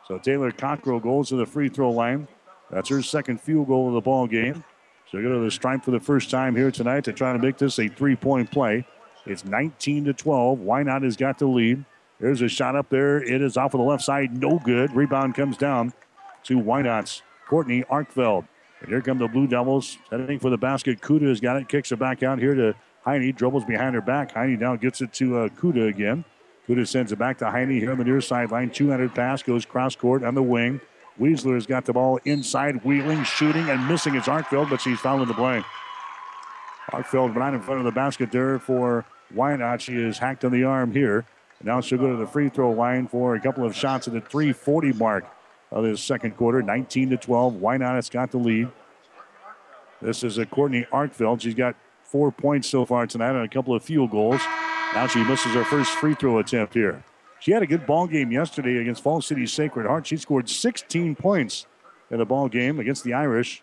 [SPEAKER 3] So Taylor Cockrell goes to the free throw line. That's her second field goal of the ball game. She'll go to the stripe for the first time here tonight to try to make this a 3-point play. It's 19-12. Wynot has got the lead. There's a shot up there. It is off of the left side. No good. Rebound comes down to Wynot's Courtney Arkfeld. And here come the Blue Devils heading for the basket. Kuda has got it. Kicks it back out here to Heine. Dribbles behind her back. Heine now gets it to Kuda again. Kuda sends it back to Heine here on the near sideline. 200 pass goes cross court on the wing. Weisler has got the ball inside, wheeling, shooting, and missing. It's Arkfeld, but she's fouling the play. Arkfeld right in front of the basket there for Wynot. She is hacked on the arm here. And now she'll go to the free throw line for a couple of shots at the 3:40 mark of this second quarter. 19-12. Wynot has got the lead. This is Courtney Arkfeld. She's got 4 points so far tonight and a couple of field goals. Now she misses her first free throw attempt here. She had a good ball game yesterday against Fall City Sacred Heart. She scored 16 points in the ball game against the Irish.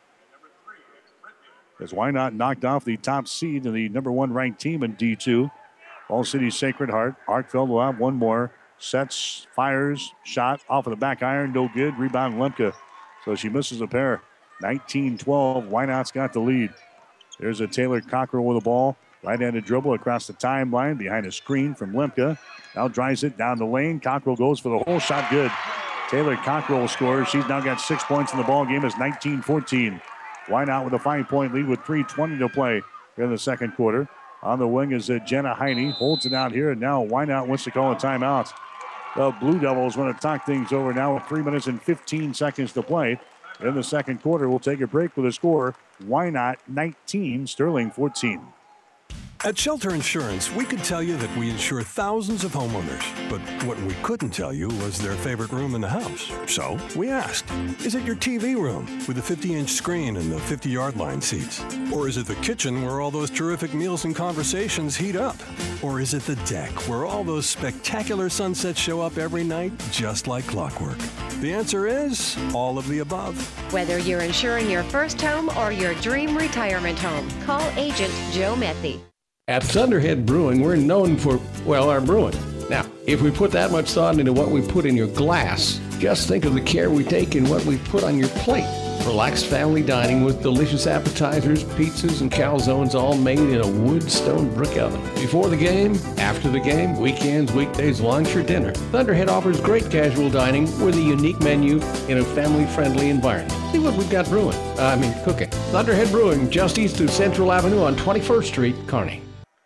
[SPEAKER 3] As Wynot knocked off the top seed and the number 1 ranked team in D2. Fall City Sacred Heart. Arkfeld will have one more. Sets, fires, shot off of the back iron. No good. Rebound Lemke. So she misses a pair. 19-12. Wynot's got the lead. There's a Taylor Cockrell with the ball. Right-handed dribble across the timeline behind a screen from Lemke. Now drives it down the lane. Cockrell goes for the whole shot. Good. Taylor Cockrell scores. She's now got 6 points in the ball game. It's 19-14. Wynot with a 5-point lead with 3:20 to play in the second quarter. On the wing is Jenna Heine. Holds it out here, and now Wynot wants to call a timeout. The Blue Devils want to talk things over now with 3 minutes and 15 seconds to play. In the second quarter, we'll take a break with a score. Wynot 19, Sterling 14.
[SPEAKER 6] At Shelter Insurance, we could tell you that we insure thousands of homeowners, but what we couldn't tell you was their favorite room in the house. So we asked, is it your TV room with the 50-inch screen and the 50-yard line seats? Or is it the kitchen where all those terrific meals and conversations heat up? Or is it the deck where all those spectacular sunsets show up every night just like clockwork? The answer is all of the above.
[SPEAKER 12] Whether you're insuring your first home or your dream retirement home, call Agent Joe Methy.
[SPEAKER 13] At Thunderhead Brewing, we're known for, well, our brewing. Now, if we put that much thought into what we put in your glass, just think of the care we take in what we put on your plate. Relaxed family dining with delicious appetizers, pizzas, and calzones all made in a wood stone brick oven. Before the game, after the game, weekends, weekdays, lunch, or dinner, Thunderhead offers great casual dining with a unique menu in a family-friendly environment. See what we've got cooking. Thunderhead Brewing, just east of Central Avenue on 21st Street, Kearney.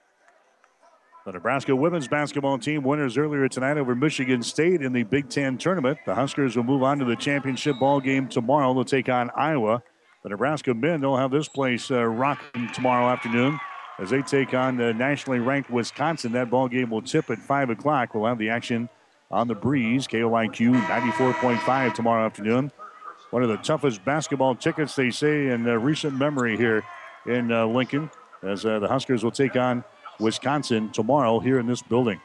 [SPEAKER 3] The Nebraska women's basketball team winners earlier tonight over Michigan State in the Big Ten tournament. The Huskers will move on to the championship ball game tomorrow. They'll take on Iowa. The Nebraska men, they'll have this place rocking tomorrow afternoon as they take on the nationally ranked Wisconsin. That ball game will tip at 5 o'clock. We'll have the action on the Breeze. KOIQ 94.5 tomorrow afternoon. One of the toughest basketball tickets, they say, in recent memory here in Lincoln, as the Huskers will take on Wisconsin tomorrow here in this building.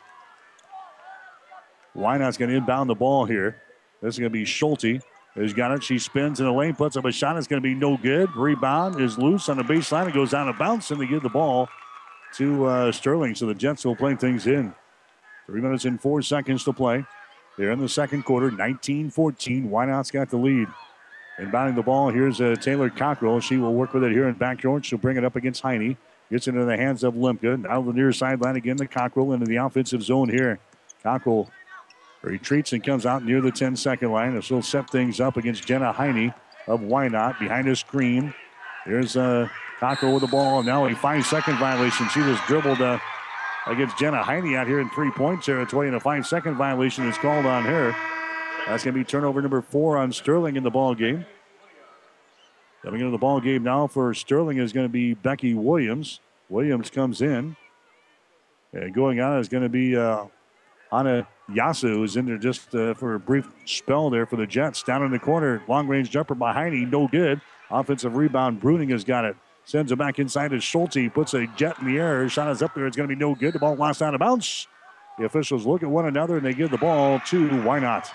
[SPEAKER 3] Wynot's going to inbound the ball here. This is going to be Schulte. Has got it. She spins in the lane, puts up a shot. It's going to be no good. Rebound is loose on the baseline. It goes out of bounds, and they give the ball to Sterling. So the Jets will play things in. 3 minutes and 4 seconds to play. They're in the second quarter, 19-14. Wynot's got the lead. Inbounding the ball, here's Taylor Cockrell. She will work with it here in backcourt. She'll bring it up against Heine. Gets into the hands of Lemke. Now the near sideline again to Cockrell into the offensive zone here. Cockrell retreats and comes out near the 10-second line. And she'll set things up against Jenna Heine of Wynot behind a screen. Here's Cockrell with the ball. Now a 5-second violation. She was dribbled against Jenna Heine out here in 3-point territory, and a 5-second violation is called on her. That's going to be turnover number 4 on Sterling in the ball game. Coming into the ball game now for Sterling is going to be Becky Williams. Williams comes in. And going on is going to be Anna Yasu, who's in there just for a brief spell there for the Jets. Down in the corner, long-range jumper by Heine, no good. Offensive rebound, Bruning has got it. Sends it back inside to Schulte. Puts a jet in the air. Her shot is up there. It's going to be no good. The ball lost out of bounds. The officials look at one another, and they give the ball to Wynot.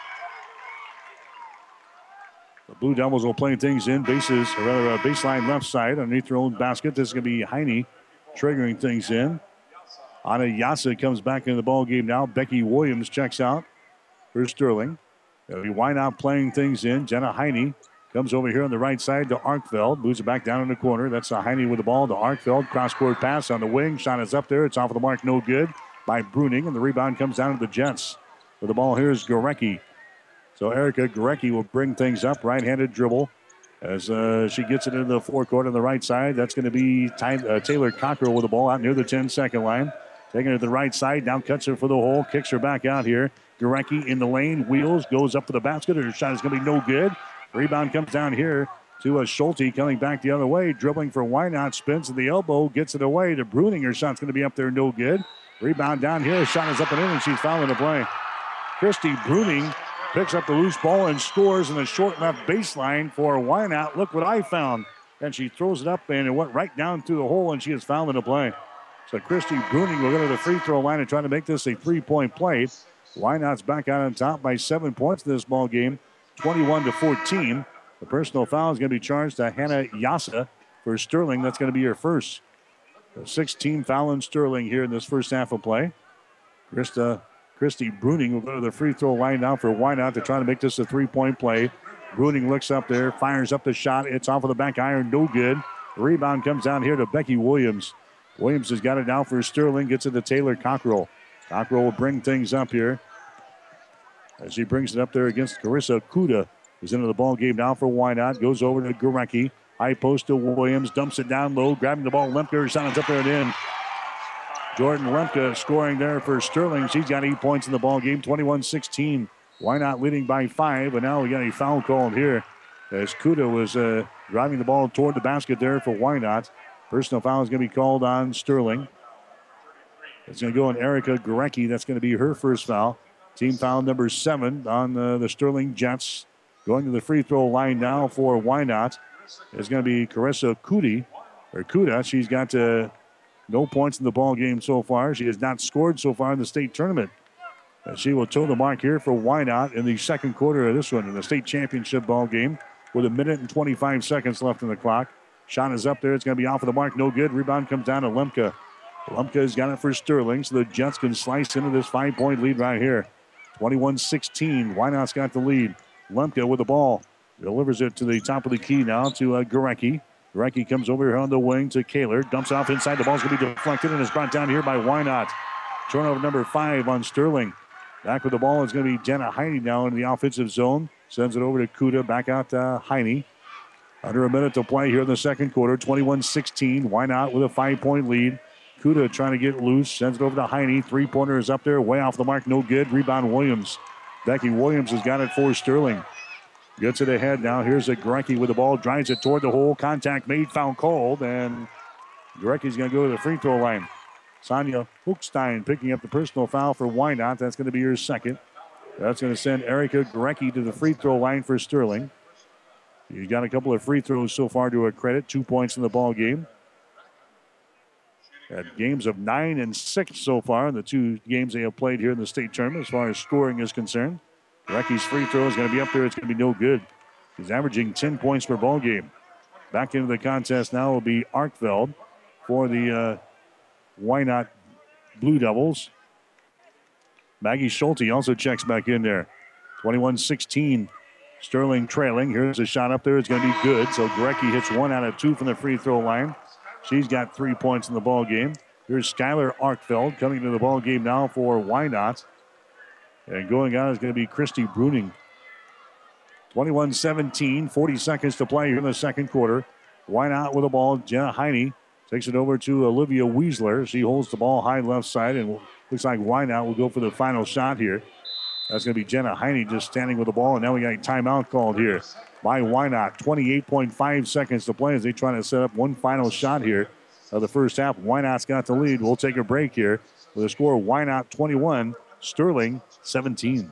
[SPEAKER 3] The Blue Devils will play things in baseline left side underneath their own basket. This is going to be Heine triggering things in. Anna Yasa comes back into the ball game now. Becky Williams checks out for Sterling. Why not playing things in? Jenna Heine comes over here on the right side to Arkfeld. Moves it back down in the corner. That's Heine with the ball to Arkfeld. Cross-court pass on the wing. Shot is up there. It's off of the mark. No good by Bruning. And the rebound comes down to the Jets. With the ball here is Gorecki. So Erica Gorecki will bring things up. Right-handed dribble as she gets it into the forecourt on the right side. That's going to be Taylor Cockrell with the ball out near the 10-second line. Taking it to the right side. Down cuts her for the hole. Kicks her back out here. Gorecki in the lane. Wheels. Goes up for the basket. Her shot is going to be no good. Rebound comes down here to Schulte coming back the other way. Dribbling for Wynot. Spins to the elbow. Gets it away to Bruning. Her shot's going to be up there. No good. Rebound down here. Shot is up and in, and she's fouling the play. Christy Bruning picks up the loose ball and scores in the short left baseline for Wynot. Look what I found. And she throws it up, and it went right down through the hole, and she is fouling the play. So Christy Bruning will go to the free throw line and try to make this a 3-point play. Wynot's back out on top by 7 points in this ball game. 21-14. The personal foul is going to be charged to Hannah Yassa for Sterling. That's going to be her first. The 6th-team foul in Sterling here in this first half of play. Christy Bruning will go to the free throw line now for Wynot to try to make this a 3-point play. Bruning looks up there, fires up the shot. It's off of the back iron, no good. The rebound comes down here to Becky Williams. Williams has got it now for Sterling, gets it to Taylor Cockrell. Cockrell will bring things up here as she brings it up there against Carissa Kuda, who's into the ball game now for Wynot. Goes over to Gorecki. High post to Williams. Dumps it down low. Grabbing the ball. Lemke. Shot is up there and in. Jordan Lemke scoring there for Sterling. She's got 8 points in the ball game. 21-16. Wynot leading by 5. But now we got a foul called here as Kuda was driving the ball toward the basket there for Wynot. Personal foul is going to be called on Sterling. It's going to go on Erica Gorecki. That's going to be her first foul. Team foul number 7 on the Sterling Jets. Going to the free throw line now for Wynot is going to be Carissa Kuda. She's got no points in the ball game so far. She has not scored so far in the state tournament. She will toe the mark here for Wynot in the second quarter of this one in the state championship ball game with 1 minute and 25 seconds left on the clock. Shot is up there. It's going to be off of the mark. No good. Rebound comes down to Lemke. Lemke's got it for Sterling, so the Jets can slice into this 5-point lead right here. 21-16. Wynot's got the lead. Lemke with the ball. Delivers it to the top of the key now to Gorecki. Gorecki comes over here on the wing to Kaler. Dumps off inside. The ball's going to be deflected and is brought down here by Wynot. Turnover number 5 on Sterling. Back with the ball is going to be Jenna Heine now in the offensive zone. Sends it over to Kuda. Back out to Heine. Under a minute to play here in the second quarter. 21-16. Wynot with a 5-point lead. Kuda trying to get loose. Sends it over to Heine. 3-pointer is up there. Way off the mark. No good. Rebound Williams. Becky Williams has got it for Sterling. Gets it ahead now. Here's a Gorecki with the ball. Drives it toward the hole. Contact made. Foul called. And Gorecki's going to go to the free throw line. Sonia Hochstein picking up the personal foul for Wynot. That's going to be her second. That's going to send Erica Gorecki to the free throw line for Sterling. He's got a couple of free throws so far to her credit. 2 points in the ball game. Had games of 9 and 6 so far in the 2 games they have played here in the state tournament as far as scoring is concerned. Gorecki's free throw is going to be up there. It's going to be no good. He's averaging 10 points per ball game. Back into the contest now will be Arkfeld for the Wynot Blue Devils. Maggie Schulte also checks back in there. 21-16. Sterling trailing. Here's a shot up there. It's going to be good. So Gorecki hits 1 out of 2 from the free throw line. She's got 3 points in the ball game. Here's Skylar Arkfeld coming to the ball game now for Wynot. And going on is going to be Christy Bruning. 21-17, 40 seconds to play here in the second quarter. Wynot with the ball. Jenna Heine takes it over to Olivia Weisler. She holds the ball high left side, and looks like Wynot will go for the final shot here. That's going to be Jenna Heine just standing with the ball, and now we got a timeout called here by Wynot. 28.5 seconds to play as they try to set up one final shot here of the first half. Wynot's got the lead. We'll take a break here with a score of Wynot 21, Sterling 17.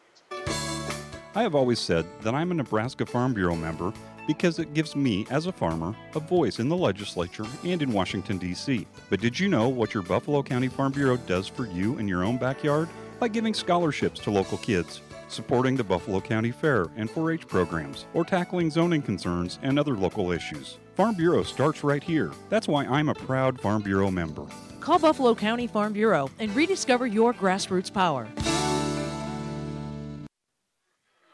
[SPEAKER 14] I have always said that I'm a Nebraska Farm Bureau member because it gives me, as a farmer, a voice in the legislature and in Washington, D.C. But did you know what your Buffalo County Farm Bureau does for you in your own backyard? By giving scholarships to local kids, supporting the Buffalo County Fair and 4-H programs, or tackling zoning concerns and other local issues. Farm Bureau starts right here. That's why I'm a proud Farm Bureau member.
[SPEAKER 15] Call Buffalo County Farm Bureau and rediscover your grassroots power.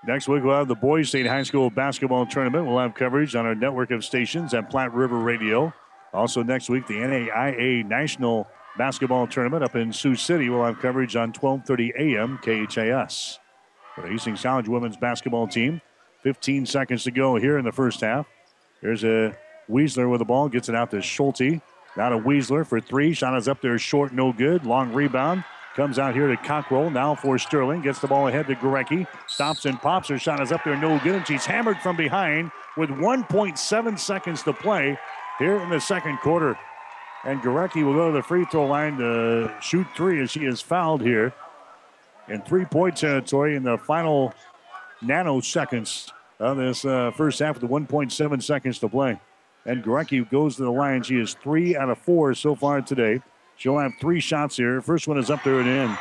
[SPEAKER 3] Next week, we'll have the Boys State High School basketball tournament. We'll have coverage on our network of stations at Platte River Radio. Also next week, the NAIA National Basketball Tournament up in Sioux City. We'll have coverage on 12:30 a.m. KHAS. For the Hastings College women's basketball team, 15 seconds to go here in the first half. Here's a Weisler with the ball, gets it out to Schulte. Now to Weisler for three. Shot is up there short, no good. Long rebound. Comes out here to Cockrell. Now for Sterling. Gets the ball ahead to Gorecki. Stops and pops. Her shot is up there, no good. And she's hammered from behind with 1.7 seconds to play here in the second quarter. And Gorecki will go to the free throw line to shoot three as she is fouled here in three-point territory in the final nanoseconds of this first half with 1.7 seconds to play. And Gorecki goes to the line. She is 3 out of 4 so far today. She'll have 3 shots here. First one is up there and in.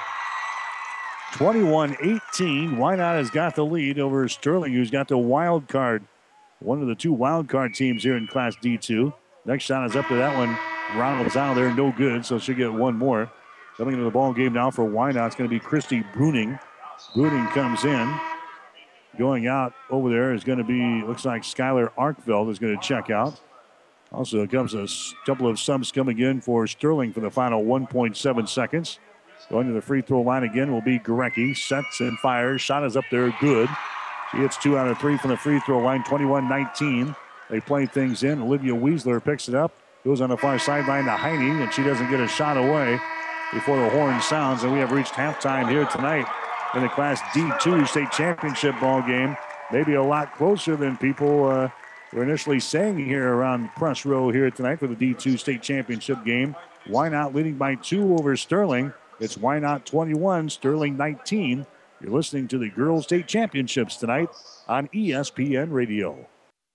[SPEAKER 3] 21-18. Wynot has got the lead over Sterling, who's got the wild card. One of the 2 wild card teams here in Class D2. Next shot is up to that one. Ronald's out there, no good, so she'll get one more. Coming into the ball game now for Wynot, it's going to be Christy Bruning. Bruning comes in. Going out over there is going to be, looks like Skylar Arkveld is going to check out. Also comes a couple of subs coming in for Sterling for the final 1.7 seconds. Going to the free throw line again will be Gorecki. Sets and fires. Shot is up there, good. She hits 2 out of 3 from the free throw line, 21-19. They play things in. Olivia Weisler picks it up. Goes on the far sideline to Heine, and she doesn't get a shot away before the horn sounds. And we have reached halftime here tonight in the Class D2 state championship ball game. Maybe a lot closer than people were initially saying here around press row here tonight for the D2 state championship game. Wynot leading by 2 over Sterling. It's Wynot 21, Sterling 19. You're listening to the Girls State Championships tonight on ESPN Radio.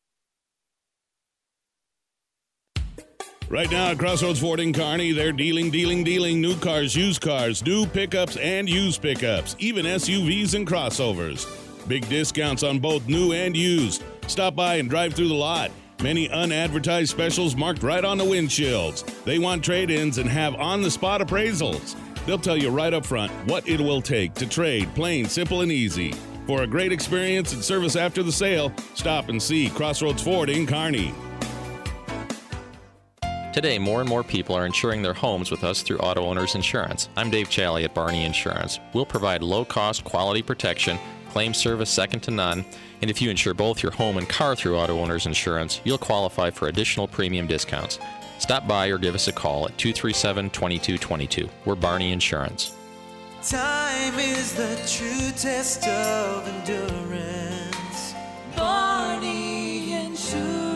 [SPEAKER 16] Right now at Crossroads Ford in Kearney, they're dealing new cars, used cars, new pickups and used pickups, even SUVs and crossovers. Big discounts on both new and used. Stop by and drive through the lot. Many unadvertised specials marked right on the windshields. They want trade-ins and have on-the-spot appraisals. They'll tell you right up front what it will take to trade, plain, simple, and easy. For a great experience and service after the sale, stop and see Crossroads Ford in Kearney.
[SPEAKER 17] Today, more and more people are insuring their homes with us through Auto Owners Insurance. I'm Dave Challey at Barney Insurance. We'll provide low-cost, quality protection, claim service second to none, and if you insure both your home and car through Auto Owners Insurance, you'll qualify for additional premium discounts. Stop by or give us a call at 237-2222. We're Barney Insurance.
[SPEAKER 5] Time is the true test of endurance. Barney Insurance.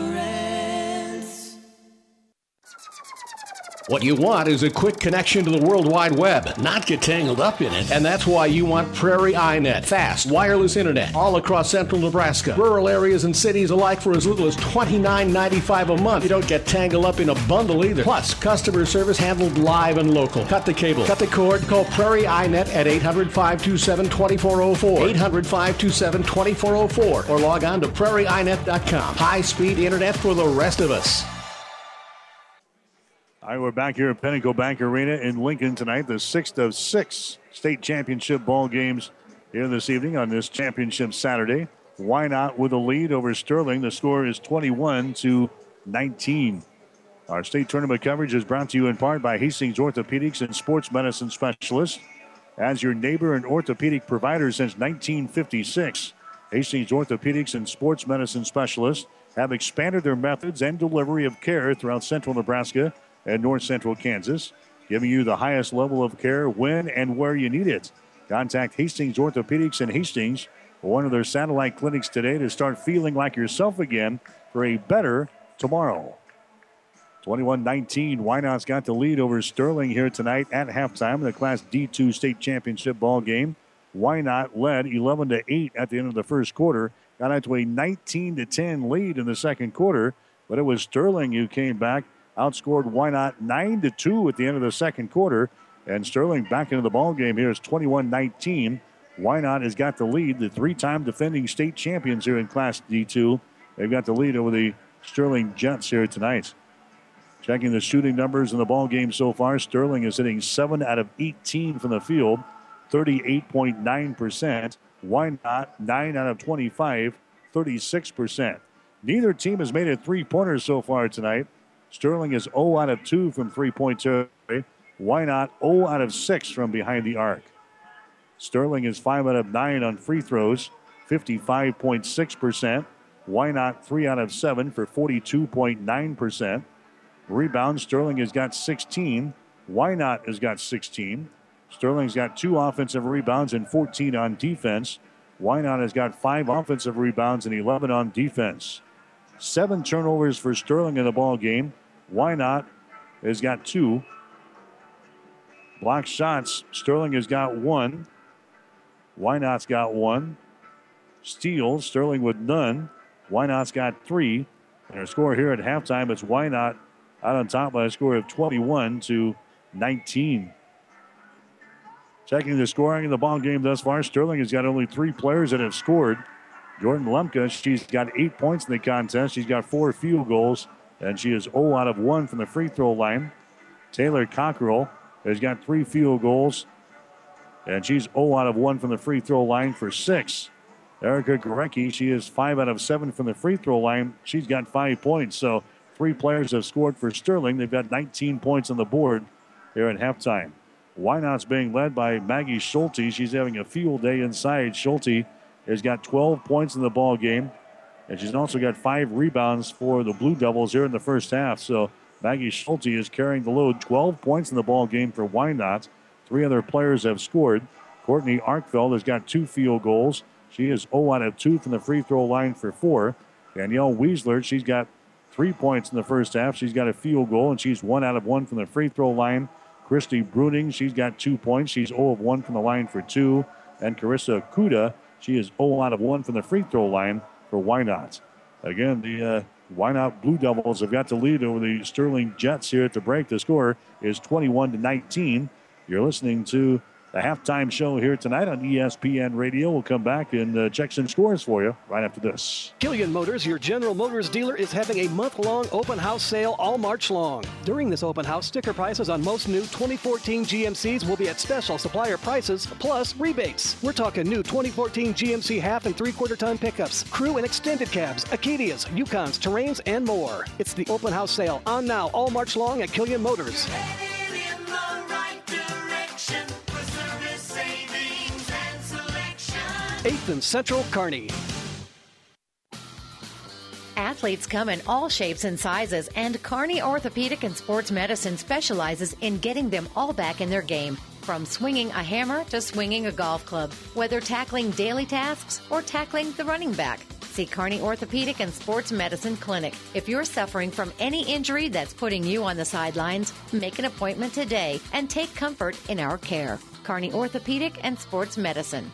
[SPEAKER 13] What you want is a quick connection to the World Wide Web, not get tangled up in it. And that's why you want Prairie iNet. Fast, wireless internet all across central Nebraska. Rural areas and cities alike for as little as $29.95 a month. You don't get tangled up in a bundle either. Plus, customer service handled live and local. Cut the cable, cut the cord, call Prairie iNet at 800-527-2404. 800-527-2404. Or log on to prairieinet.com. High-speed internet for the rest of us.
[SPEAKER 3] All right, we're back here at Pinnacle Bank Arena in Lincoln tonight. The 6th of 6 state championship ball games here this evening on this championship Saturday. Wynot with a lead over Sterling. The score is 21-19. Our state tournament coverage is brought to you in part by Hastings Orthopedics and Sports Medicine Specialists. As your neighbor and orthopedic provider since 1956, Hastings Orthopedics and Sports Medicine Specialists have expanded their methods and delivery of care throughout central Nebraska and north central Kansas, giving you the highest level of care when and where you need it. Contact Hastings Orthopedics in Hastings or one of their satellite clinics today to start feeling like yourself again for a better tomorrow. 21-19, Wynot's got the lead over Sterling here tonight at halftime in the Class D2 state championship ball game. Wynot led 11-8 at the end of the first quarter, got out to a 19-10 lead in the second quarter, but it was Sterling who came back, outscored Wynot 9-2 at the end of the second quarter, and Sterling back into the ball game here is 21-19. Wynot has got the lead, the 3-time defending state champions here in Class D2. They've got the lead over the Sterling Jets here tonight. Checking the shooting numbers in the ball game so far, Sterling is hitting 7 out of 18 from the field, 38.9%. Wynot, 9 out of 25, 36%. Neither team has made it three-pointers so far tonight. Sterling is 0 out of 2 from three-point territory. Wynot 0 out of 6 from behind the arc. Sterling is 5 out of 9 on free throws, 55.6%. Wynot 3 out of 7 for 42.9%. Rebounds, Sterling has got 16. Wynot has got 16. Sterling's got 2 offensive rebounds and 14 on defense. Wynot has got 5 offensive rebounds and 11 on defense. 7 turnovers for Sterling in the ball game. Wynot has got 2. Block shots, Sterling has got 1. Wynot's got 1. Steals, Sterling with none. Wynot's got 3. And our score here at halftime is Wynot out on top by a score of 21-19. Checking the scoring in the ball game thus far, Sterling has got only 3 players that have scored. Jordan Lemke, she's got 8 points in the contest. She's got 4 field goals, and she is 0 out of 1 from the free throw line. Taylor Cockrell has got 3 field goals, and she's 0 out of 1 from the free throw line for 6. Erica Gorecki, she is 5 out of 7 from the free throw line. She's got 5 points, so 3 players have scored for Sterling. They've got 19 points on the board here at halftime. Wynot's being led by Maggie Schulte. She's having a field day inside. Schulte has got 12 points in the ball game, and she's also got 5 rebounds for the Blue Devils here in the first half. So Maggie Schulte is carrying the load. 12 points in the ball game for Wynot. 3 other players have scored. Courtney Arkfeld has got 2 field goals. She is 0 out of 2 from the free throw line for 4. Danielle Weisler, she's got 3 points in the first half. She's got a field goal, and she's 1 out of 1 from the free throw line. Christy Bruning, she's got 2 points. She's 0 of 1 from the line for 2. And Carissa Kuda, she is 0 out of 1 from the free throw line for Wynot. Again, the Wynot Blue Devils have got the lead over the Sterling Jets here at the break. The score is 21-19. You're listening to the halftime show here tonight on ESPN Radio. We'll come back and check some scores for you right after this.
[SPEAKER 18] Killian Motors, your General Motors dealer, is having a month-long open house sale all March long. During this open house, sticker prices on most new 2014 GMCs will be at special supplier prices plus rebates. We're talking new 2014 GMC half and 3/4 ton pickups, crew and extended cabs, Acadias, Yukons, Terrains, and more. It's the open house sale on now all March long at Killian Motors. 8th and Central, Kearney.
[SPEAKER 12] Athletes come in all shapes and sizes, and Kearney Orthopedic and Sports Medicine specializes in getting them all back in their game. From swinging a hammer to swinging a golf club, whether tackling daily tasks or tackling the running back. See Kearney Orthopedic and Sports Medicine Clinic. If you're suffering from any injury that's putting you on the sidelines, make an appointment today and take comfort in our care. Kearney Orthopedic and Sports Medicine.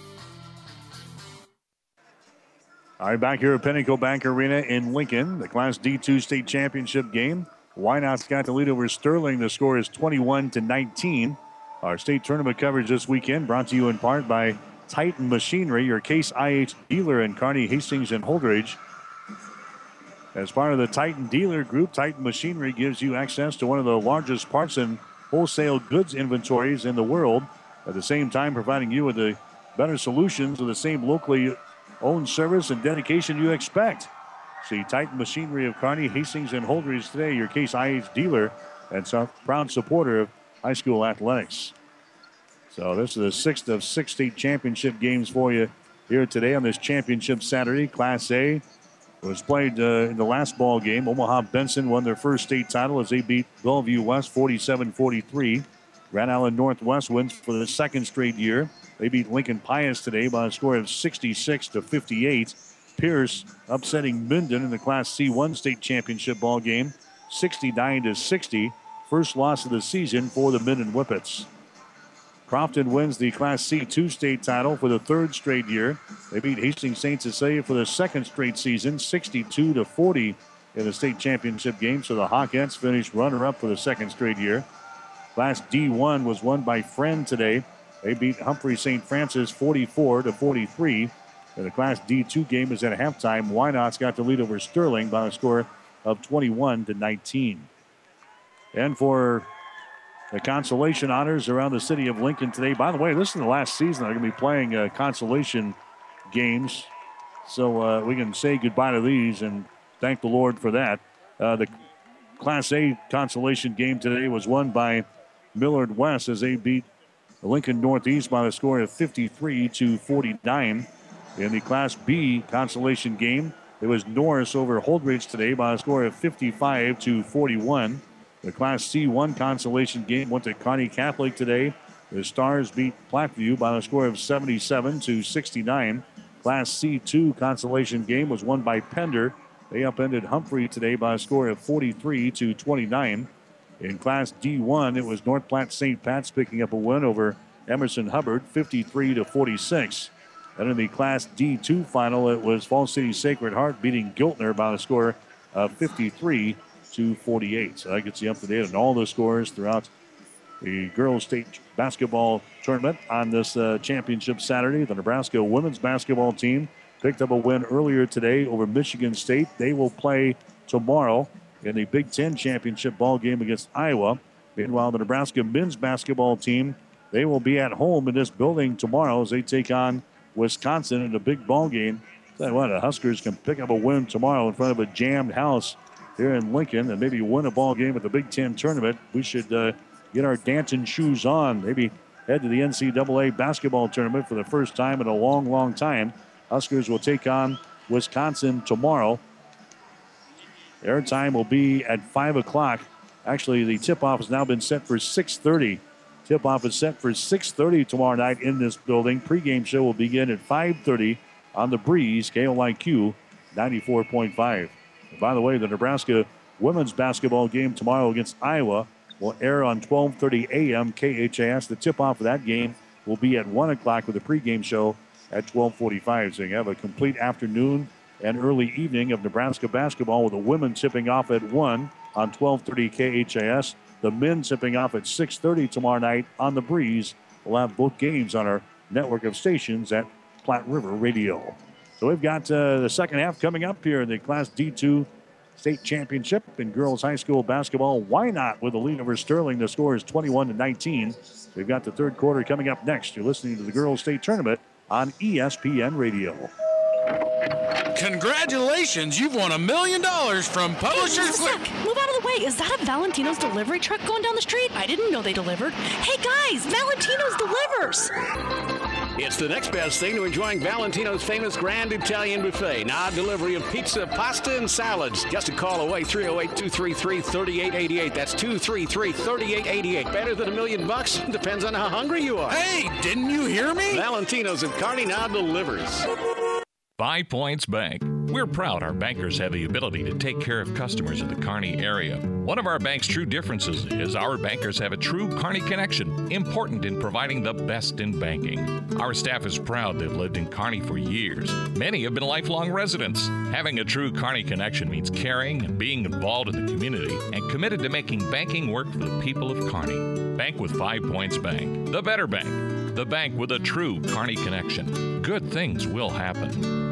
[SPEAKER 3] All right, back here at Pinnacle Bank Arena in Lincoln, the Class D2 state championship game. Wynot's got the lead over Sterling. The score is 21-19. Our state tournament coverage this weekend brought to you in part by Titan Machinery, your Case IH dealer in Kearney, Hastings, and Holdridge. As part of the Titan dealer group, Titan Machinery gives you access to one of the largest parts and wholesale goods inventories in the world, at the same time providing you with the better solutions with the same locally owned service and dedication you expect. See Titan Machinery of Kearney, Hastings, and Holdridge today, your Case IH dealer and proud supporter of high school athletics. So this is the 6th of 6 state championship games for you here today on this championship Saturday. Class A was played in the last ball game. Omaha Benson won their first state title as they beat Bellevue West 47-43. Grand Island Northwest wins for the second straight year. They beat Lincoln Pius today by a score of 66-58. Pierce upsetting Minden in the Class C1 state championship ball game, 69-60. First loss of the season for the Minden Whippets. Crofton wins the Class C2 state title for the third straight year. They beat Hastings St. Cecilia for the second straight season, 62-40 in the state championship game. So the Hawkettes finished runner-up for the second straight year. Class D1 was won by Friend today. They beat Humphrey St. Francis 44-43. And the Class D2 game is at halftime. Wynot's got the lead over Sterling by a score of 21-19. And for The consolation honors around the city of Lincoln today. By the way, this is the last season they're going to be playing consolation games. So we can say goodbye to these and thank the Lord for that. The Class A consolation game today was won by Millard West as they beat Lincoln Northeast by the score of 53-49. In the Class B consolation game, it was Norris over Holdridge today by a score of 55-41. The Class C1 consolation game went to Kearney Catholic today. The Stars beat Platteview by a score of 77-69. Class C2 consolation game was won by Pender. They upended Humphrey today by a score of 43-29. In Class D1, it was North Platte St. Pat's picking up a win over Emerson Hubbard, 53-46. And in the Class D2 final, it was Falls City Sacred Heart beating Giltner by a score of 53-48. So that gets you up to date on all the scores throughout the girls' state basketball tournament on this championship Saturday. The Nebraska women's basketball team picked up a win earlier today over Michigan State. They will play tomorrow in the Big Ten championship ball game against Iowa. Meanwhile, the Nebraska men's basketball team, they will be at home in this building tomorrow as they take on Wisconsin in a big ball game. Tell you what, the Huskers can pick up a win tomorrow in front of a jammed house here in Lincoln and maybe win a ball game at the Big Ten tournament. We should get our dancing shoes on, maybe head to the NCAA basketball tournament for the first time in a long, long time. Huskers will take on Wisconsin tomorrow. Their time will be at 5 o'clock. Actually, the tip-off has now been set for 6:30. Tip-off is set for 6:30 tomorrow night in this building. Pre-game show will begin at 5:30 on the Breeze, KOIQ 94.5. And by the way, the Nebraska women's basketball game tomorrow against Iowa will air on 12:30 a.m. KHAS. The tip-off of that game will be at 1 o'clock with a pre-game show at 12:45. So you have a complete afternoon and early evening of Nebraska basketball with the women tipping off at 1 on 12:30 KHAS. The men tipping off at 6:30 tomorrow night on the Breeze. We'll have both games on our network of stations at Platte River Radio. So we've got the second half coming up here in the Class D2 state championship in girls high school basketball. Why not with the lead over Sterling? The score is 21-19. We've got the third quarter coming up next. You're listening to the girls state tournament on ESPN Radio.
[SPEAKER 19] Congratulations, you've won $1 million from Publishers.
[SPEAKER 15] Hey, move out of the way. Is that a Valentino's delivery truck going down the street? I didn't know they delivered. Hey guys, Valentino's delivers.
[SPEAKER 20] It's the next best thing to enjoying Valentino's famous Grand Italian Buffet. Now delivery of pizza, pasta, and salads. Just a call away, 308-233-3888. That's 233-3888. Better than $1 million? Depends on how hungry you are.
[SPEAKER 19] Hey, didn't you hear me?
[SPEAKER 20] Valentino's at Kearney now delivers.
[SPEAKER 21] 5 Points Bank. We're proud our bankers have the ability to take care of customers in the Kearney area. One of our bank's true differences is our bankers have a true Kearney connection, important in providing the best in banking. Our staff is proud they've lived in Kearney for years. Many have been lifelong residents. Having a true Kearney connection means caring and being involved in the community and committed to making banking work for the people of Kearney. Bank with 5 Points Bank. The better bank. The bank with a true Kearney connection. Good things will happen.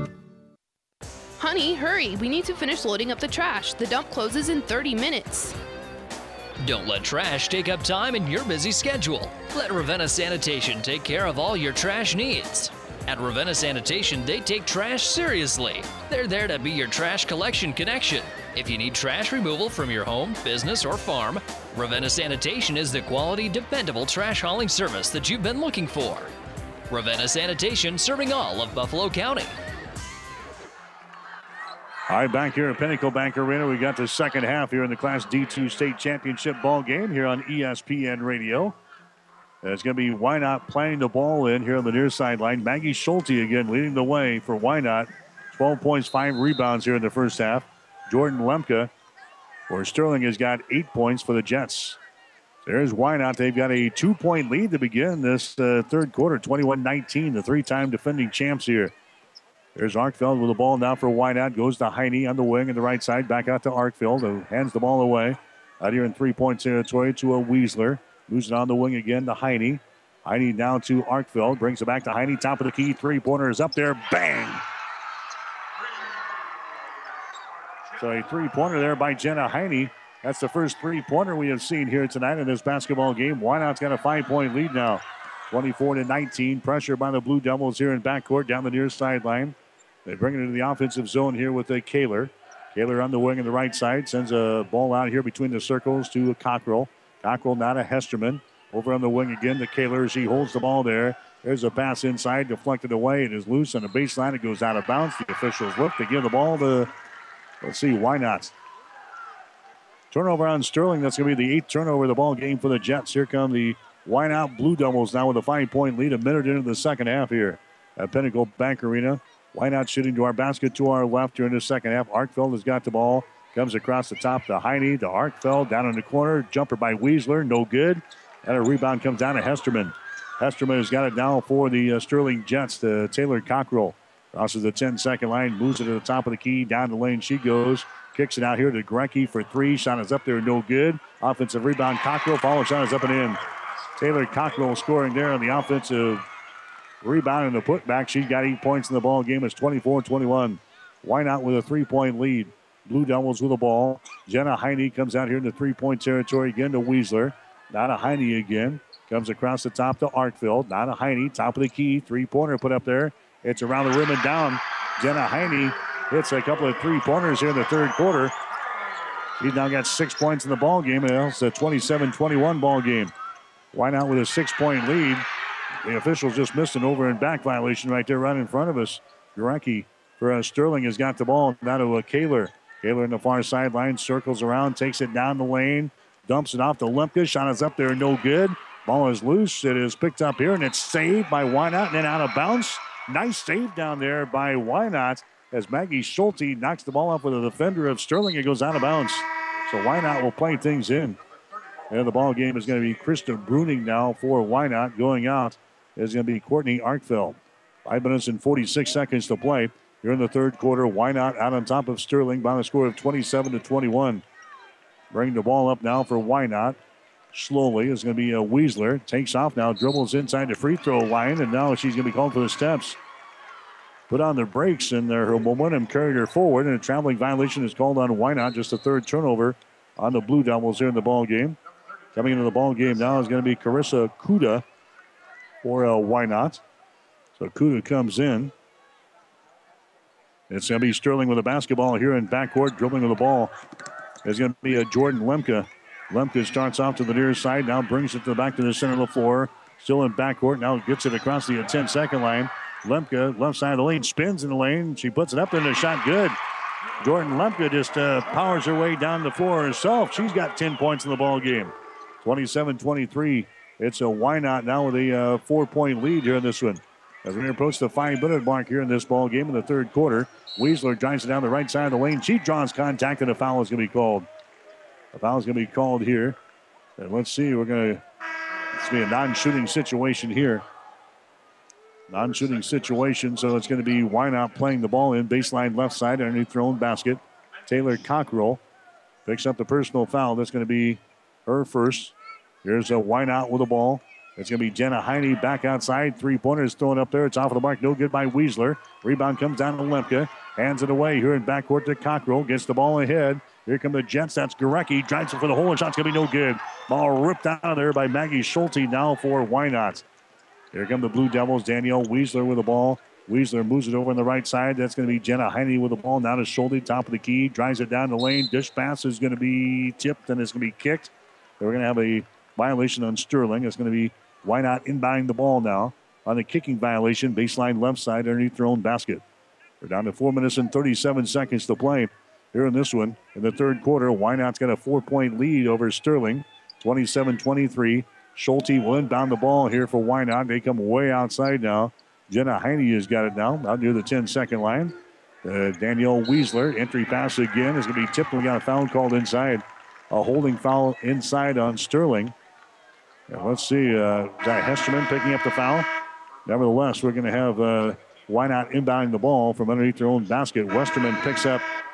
[SPEAKER 22] Honey, hurry. We need to finish loading up the trash. The dump closes in 30 minutes.
[SPEAKER 11] Don't let trash take up time in your busy schedule. Let Ravenna Sanitation take care of all your trash needs. At Ravenna Sanitation, they take trash seriously. They're there to be your trash collection connection. If you need trash removal from your home, business, or farm, Ravenna Sanitation is the quality, dependable trash hauling service that you've been looking for. Ravenna Sanitation, serving all of Buffalo County.
[SPEAKER 3] All right, back here at Pinnacle Bank Arena, we got the second half here in the Class D2 state championship ball game here on ESPN Radio. It's going to be Wynot playing the ball in here on the near sideline. Maggie Schulte again leading the way for Wynot. 12 points, 5 rebounds here in the first half. Jordan Lemke for Sterling has got 8 points for the Jets. There's Wynot. They've got a 2-point lead to begin this third quarter, 21-19, the three-time defending champs here. There's Arkfeld with the ball now for Wynot. Goes to Heine on the wing on the right side. Back out to Arkfeld, who hands the ball away. Out here in three-point territory to a Weisler. Moves it on the wing again to Heine. Heine down to Arkfeld. Brings it back to Heine. Top of the key. Three-pointer is up there. Bang! So a three-pointer there by Jenna Heine. That's the first three-pointer we have seen here tonight in this basketball game. Wynot's got a 5-point lead now. 24-19. Pressure by the Blue Devils here in backcourt down the near sideline. They bring it into the offensive zone here with Kaler. Kaler on the wing on the right side. Sends a ball out here between the circles to Cockrell. Cockrell now to Hesterman. Over on the wing again to Kaler as he holds the ball there. There's a pass inside, deflected away. It is loose on the baseline. It goes out of bounds. The officials look to give the ball to, let's see, Wynot. Turnover on Sterling. That's going to be the 8th turnover of the ball game for the Jets. Here come the Wynot Blue Devils now with a 5-point lead. A minute into the second half here at Pinnacle Bank Arena. Wynot shooting to our basket to our left during the second half. Arkfeld has got the ball. Comes across the top to Heine, to Arkfeld, down in the corner. Jumper by Weisler, no good. And a rebound comes down to Hesterman. Hesterman has got it now for the Sterling Jets to Taylor Cockrell. Crosses the 10-second line, moves it to the top of the key. Down the lane she goes. Kicks it out here to Grecki for 3. Shot is up there, no good. Offensive rebound, Cockrell. Follow shot is up and in. Taylor Cockrell scoring there on the offensive rebound and the putback. She's got 8 points in the ball game. It's 24-21. Wynot with a 3-point lead. Blue Devils with the ball. Jenna Heine comes out here in the 3-point territory again to Weisler. Now to Heine again. Comes across the top to Arkfeld. Now to Heine. Top of the key. 3-pointer put up there. It's around the rim and down. Jenna Heine hits a couple of 3-pointers here in the third quarter. She's now got 6 points in the ball game. It's a 27-21 ball game. Wynot with a 6-point lead. The officials just missed an over and back violation right there, right in front of us. Grecki for Sterling has got the ball. Now to Kaler. Kaler in the far sideline, circles around, takes it down the lane, dumps it off to Lemke. Shot is up there, no good. Ball is loose. It is picked up here, and it's saved by Wynot, and then out of bounds. Nice save down there by Wynot as Maggie Schulte knocks the ball off with a defender of Sterling. It goes out of bounds. So Wynot will play things in. And the ball game is going to be Krista Bruning now for Wynot. Going out is going to be Courtney Arkfeld. 5 minutes and 46 seconds to play. Here in the third quarter, Wynot out on top of Sterling by the score of 27-21. Bring the ball up now for Wynot. Slowly is going to be Weisler. Takes off now, dribbles inside the free throw line, and now she's going to be called for the steps. Put on the brakes, and her momentum carried her forward, and a traveling violation is called on Wynot. Just a third turnover on the Blue Devils here in the ball game. Coming into the ball game now is going to be Carissa Kuda for Wynot. So Kuda comes in. It's going to be Sterling with a basketball here in backcourt, dribbling with the ball. It's going to be Jordan Lemke. Lemke starts off to the near side, now brings it to the back to the center of the floor. Still in backcourt, now gets it across the 10-second line. Lemke, left side of the lane, spins in the lane. She puts it up there and the shot good. Jordan Lemke just powers her way down the floor herself. She's got 10 points in the ball game. 27-23. It's a Wynot now with a 4-point lead here in this one. As we approach the 5-minute mark here in this ball game in the third quarter, Weisler drives it down the right side of the lane. She draws contact, and a foul is going to be called. A foul is going to be called here. And let's see, it's going to be a non-shooting situation here. Non-shooting situation, so it's going to be Wynot playing the ball in baseline left side underneath their own basket. Taylor Cockrell picks up the personal foul. That's going to be her first. Here's a Wynot with the ball. It's going to be Jenna Heine back outside. 3-pointers thrown up there. It's off of the mark. No good by Weisler. Rebound comes down to Lemke. Hands it away here in backcourt to Cockrell. Gets the ball ahead. Here come the Jets. That's Gorecki. Drives it for the hole, and shot's going to be no good. Ball ripped out of there by Maggie Schulte now for Wynot. Here come the Blue Devils. Danielle Weisler with the ball. Weisler moves it over on the right side. That's going to be Jenna Heine with the ball. Now to Schulte, top of the key. Drives it down the lane. Dish pass is going to be tipped, and it's going to be kicked. So we're going to have a violation on Sterling. It's going to be Wynot inbounding the ball now on the kicking violation. Baseline left side underneath their own basket. We're down to 4 minutes and 37 seconds to play here in this one. In the third quarter, Wynot's got a 4-point lead over Sterling. 27-23. Schulte will inbound the ball here for Wynot. They come way outside now. Jenna Heine has got it now, out near the 10-second line. Danielle Weisler, entry pass again, is going to be tipped. We got a foul called inside. A holding foul inside on Sterling. And let's see, Hesterman picking up the foul. Nevertheless, we're going to have Wynot inbounding the ball from underneath their own basket. Hesterman picks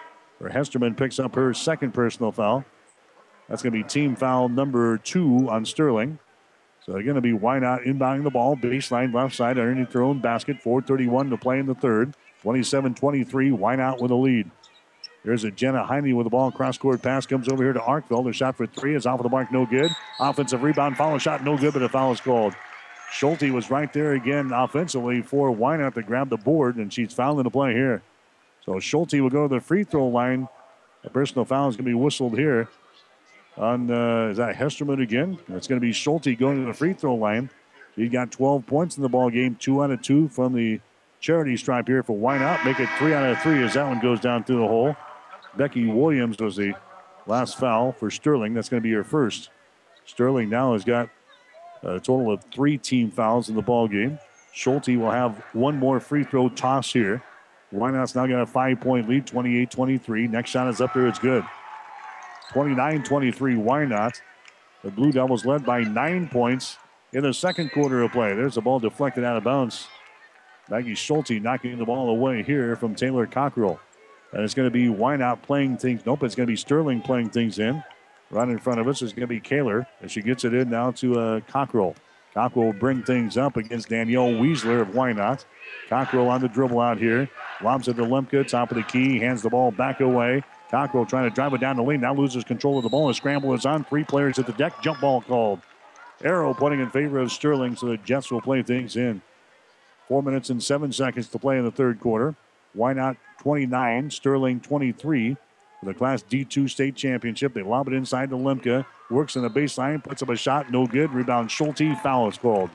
[SPEAKER 3] up her second personal foul. That's going to be team foul number 2 on Sterling. So they're going to be Wynot inbounding the ball, baseline left side underneath their own basket. 4:31 to play in the third. 27-23, Wynot with a lead. There's a Jenna Heine with the ball. Cross-court pass comes over here to Arkveld. Her shot for three is off of the mark, no good. Offensive rebound, foul shot, no good, but a foul is called. Schulte was right there again offensively for Wynot to grab the board, and she's fouling the play here. So Schulte will go to the free throw line. A personal foul is going to be whistled here on, is that Hesterman again? It's going to be Schulte going to the free throw line. He got 12 points in the ball game, 2 out of 2 from the charity stripe here for Wynot. Make it 3 out of 3 as that one goes down through the hole. Becky Williams was the last foul for Sterling. That's going to be her first. Sterling now has got a total of 3 team fouls in the ball game. Schulte will have one more free throw toss here. Wynot's now got a 5-point lead, 28-23. Next shot is up there. It's good. 29-23 Wynot. The Blue Devils led by 9 points in the second quarter of play. There's the ball deflected out of bounds. Maggie Schulte knocking the ball away here from Taylor Cockrell. And it's going to be Wynot playing things. Nope, it's going to be Sterling playing things in. Right in front of us is going to be Kaler. And she gets it in now to Cockrell. Cockrell will bring things up against Danielle Weisler of Wynot. Cockrell on the dribble out here. Lobs it to Lemke, top of the key. Hands the ball back away. Cockrell trying to drive it down the lane. Now loses control of the ball. A scramble is on. 3 players at the deck. Jump ball called. Arrow pointing in favor of Sterling, so the Jets will play things in. 4 minutes and 7 seconds to play in the third quarter. Wynot 29, Sterling 23 for the Class D2 state championship. They lob it inside to Lemke. Works in the baseline, puts up a shot, no good. Rebound Schulte, foul is called.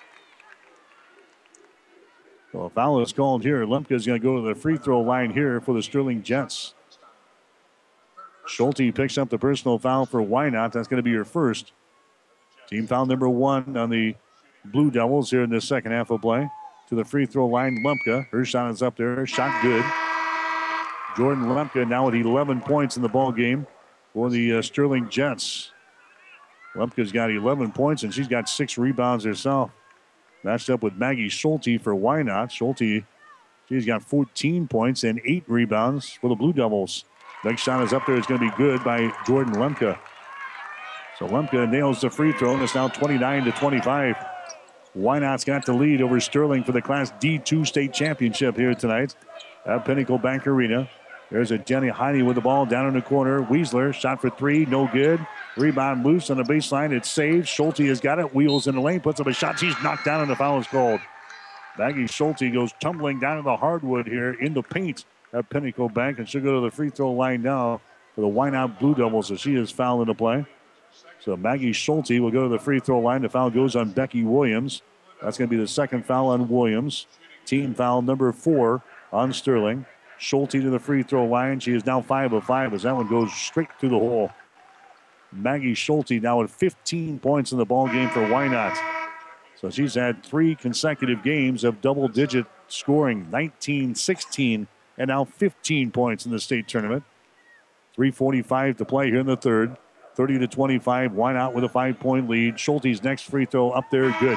[SPEAKER 3] So a foul is called here. Lemke is going to go to the free throw line here for the Sterling Jets. Schulte picks up the personal foul for Wynot. That's going to be her first. Team foul number 1 on the Blue Devils here in the second half of play. To the free throw line, Lemke. Her shot is up there. Shot good. Jordan Lemke now with 11 points in the ball game for the Sterling Jets. Lemke's got 11 points, and she's got 6 rebounds herself. Matched up with Maggie Schulte for Wynot. Schulte, she's got 14 points and 8 rebounds for the Blue Devils. Next shot is up there. It's going to be good by Jordan Lemke. So Lemke nails the free throw, and it's now 29-25. Wynot's got the lead over Sterling for the Class D2 state championship here tonight at Pinnacle Bank Arena. There's a Jenny Heine with the ball down in the corner. Weisler, shot for 3, no good. Rebound loose on the baseline. It's saved. Schulte has got it. Wheels in the lane, puts up a shot. She's knocked down, and the foul is called. Maggie Schulte goes tumbling down to the hardwood here in the paint at Pinnacle Bank, and she'll go to the free throw line now for the Wynot Blue Devils, so she is fouled into play. So Maggie Schulte will go to the free throw line. The foul goes on Becky Williams. That's going to be the second foul on Williams. Team foul number 4 on Sterling. Schulte to the free throw line. She is now 5 of 5 as that one goes straight through the hole. Maggie Schulte now with 15 points in the ball game for Wynot. So she's had 3 consecutive games of double-digit scoring, 19, 16, and now 15 points in the state tournament. 3:45 to play here in the third. 30-25, Wynot with a 5-point lead. Schulte's next free throw up there, good.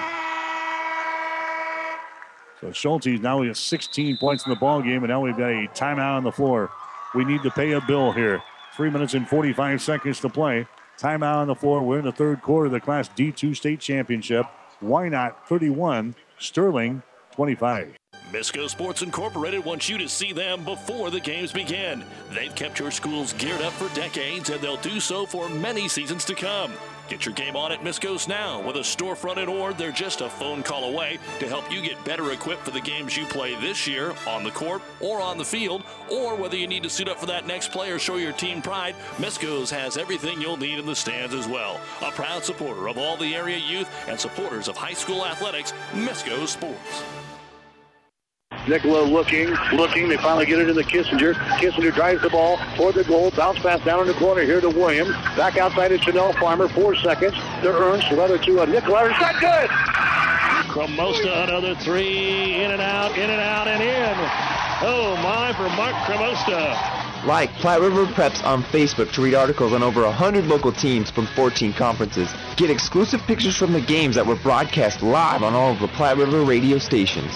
[SPEAKER 3] So Schulte's now has 16 points in the ball game, and now we've got a timeout on the floor. We need to pay a bill here. 3 minutes and 45 seconds to play. Timeout on the floor. We're in the third quarter of the Class D2 state championship. Wynot 31, Sterling 25.
[SPEAKER 1] Misco Sports Incorporated wants you to see them before the games begin. They've kept your schools geared up for decades, and they'll do so for many seasons to come. Get your game on at Misco's now. With a storefront in Ord, they're just a phone call away to help you get better equipped for the games you play this year on the court or on the field, or whether you need to suit up for that next play or show your team pride, Misco's has everything you'll need in the stands as well. A proud supporter of all the area youth and supporters of high school athletics, Misco Sports.
[SPEAKER 2] Nicola looking. They finally get it into Kissinger. Kissinger drives the ball toward the goal. Bounce pass down in the corner here to Williams. Back outside to Chanel Farmer. 4 seconds. To Ernst. Leather to Nicola. It's not good.
[SPEAKER 23] Cremosta, another 3. In and out, and in. Oh, my, for Mark Cremosta.
[SPEAKER 24] Like Platte River Preps on Facebook to read articles on over 100 local teams from 14 conferences. Get exclusive pictures from the games that were broadcast live on all of the Platte River radio stations.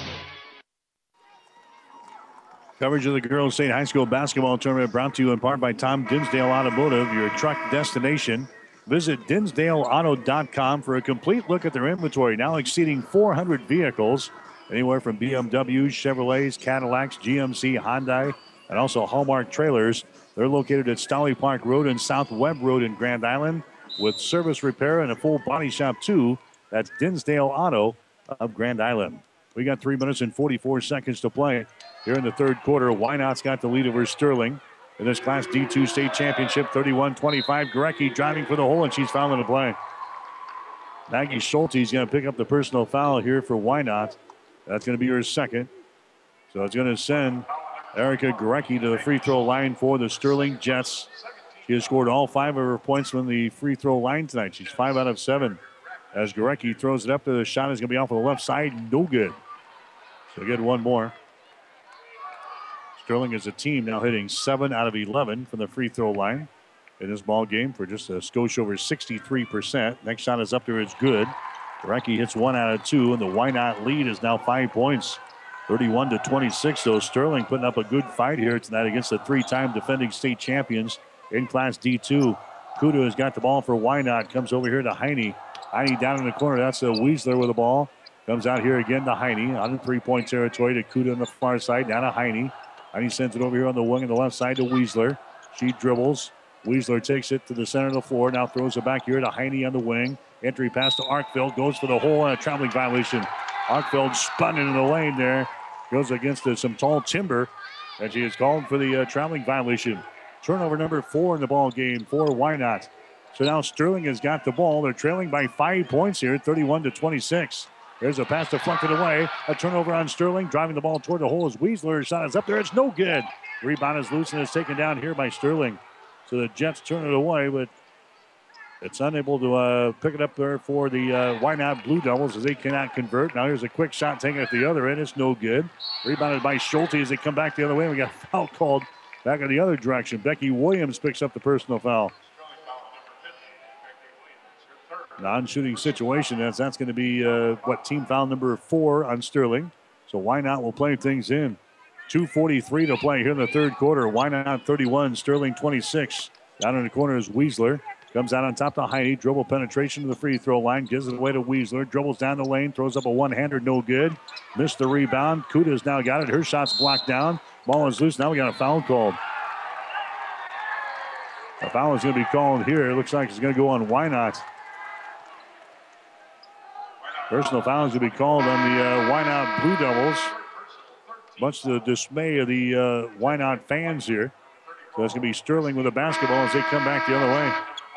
[SPEAKER 3] Coverage of the Girls State High School Basketball Tournament brought to you in part by Tom Dinsdale Automotive, your truck destination. Visit DinsdaleAuto.com for a complete look at their inventory, now exceeding 400 vehicles, anywhere from BMWs, Chevrolets, Cadillacs, GMC, Hyundai, and also Hallmark Trailers. They're located at Stolly Park Road and South Webb Road in Grand Island with service repair and a full body shop too. That's Dinsdale Auto of Grand Island. We got 3 minutes and 44 seconds to play here in the third quarter. Wynot's got the lead over Sterling in this Class D2 state championship, 31-25. Gurecki driving for the hole, and she's fouling the play. Maggie Schulte is going to pick up the personal foul here for Wynot. That's going to be her second. So it's going to send Erica Gurecki to the free throw line for the Sterling Jets. She has scored all 5 of her points from the free throw line tonight. She's 5 out of 7. As Gurecki throws it up, the shot is going to be off on the left side. No good. So get one more. Sterling as a team now hitting 7 out of 11 from the free throw line in this ball game for just a skosh over 63%. Next shot is up there. It's good. Gurecki hits 1 out of 2, and the Wynot lead is now 5 points. 31-26, so Sterling putting up a good fight here tonight against the 3-time defending state champions in Class D2. Kuda has got the ball for Wynot. Comes over here to Heine. Heine down in the corner. That's a Weisler with the ball. Comes out here again to Heine on the 3-point territory to Kuda on the far side. Down to Heine. Heine sends it over here on the wing on the left side to Weisler. She dribbles. Weisler takes it to the center of the floor. Now throws it back here to Heine on the wing. Entry pass to Arkfeld. Goes for the hole and a traveling violation. Arkfeld spun into the lane there. Goes against some tall timber. And she is called for the traveling violation. Turnover number 4 in the ball game for Wynot. So now Sterling has got the ball. They're trailing by 5 points here, 31-26. There's a pass deflected away. A turnover on Sterling. Driving the ball toward the hole is Weisler. Shot is up there. It's no good. Rebound is loose and is taken down here by Sterling. So the Jets turn it away, but it's unable to pick it up there for the Wynot Blue Devils as they cannot convert. Now here's a quick shot taken at the other end. It's no good. Rebounded by Schulte as they come back the other way. We got a foul called back in the other direction. Becky Williams picks up the personal foul. Non-shooting situation. That's going to be team foul number 4 on Sterling. So Wynot will play things in. 2:43 to play here in the third quarter. Wynot 31, Sterling 26. Down in the corner is Weisler. Comes out on top to Heine. Dribble penetration to the free throw line. Gives it away to Weisler. Dribbles down the lane. Throws up a one-hander. No good. Missed the rebound. Kuda's now got it. Her shot's blocked down. Ball is loose. Now we got a foul called. A foul is going to be called here. It looks like it's going to go on Wynot. Personal foul is going to be called on the Wynot Blue Devils. Much to the dismay of the Wynot fans here. So it's going to be Sterling with a basketball as they come back the other way.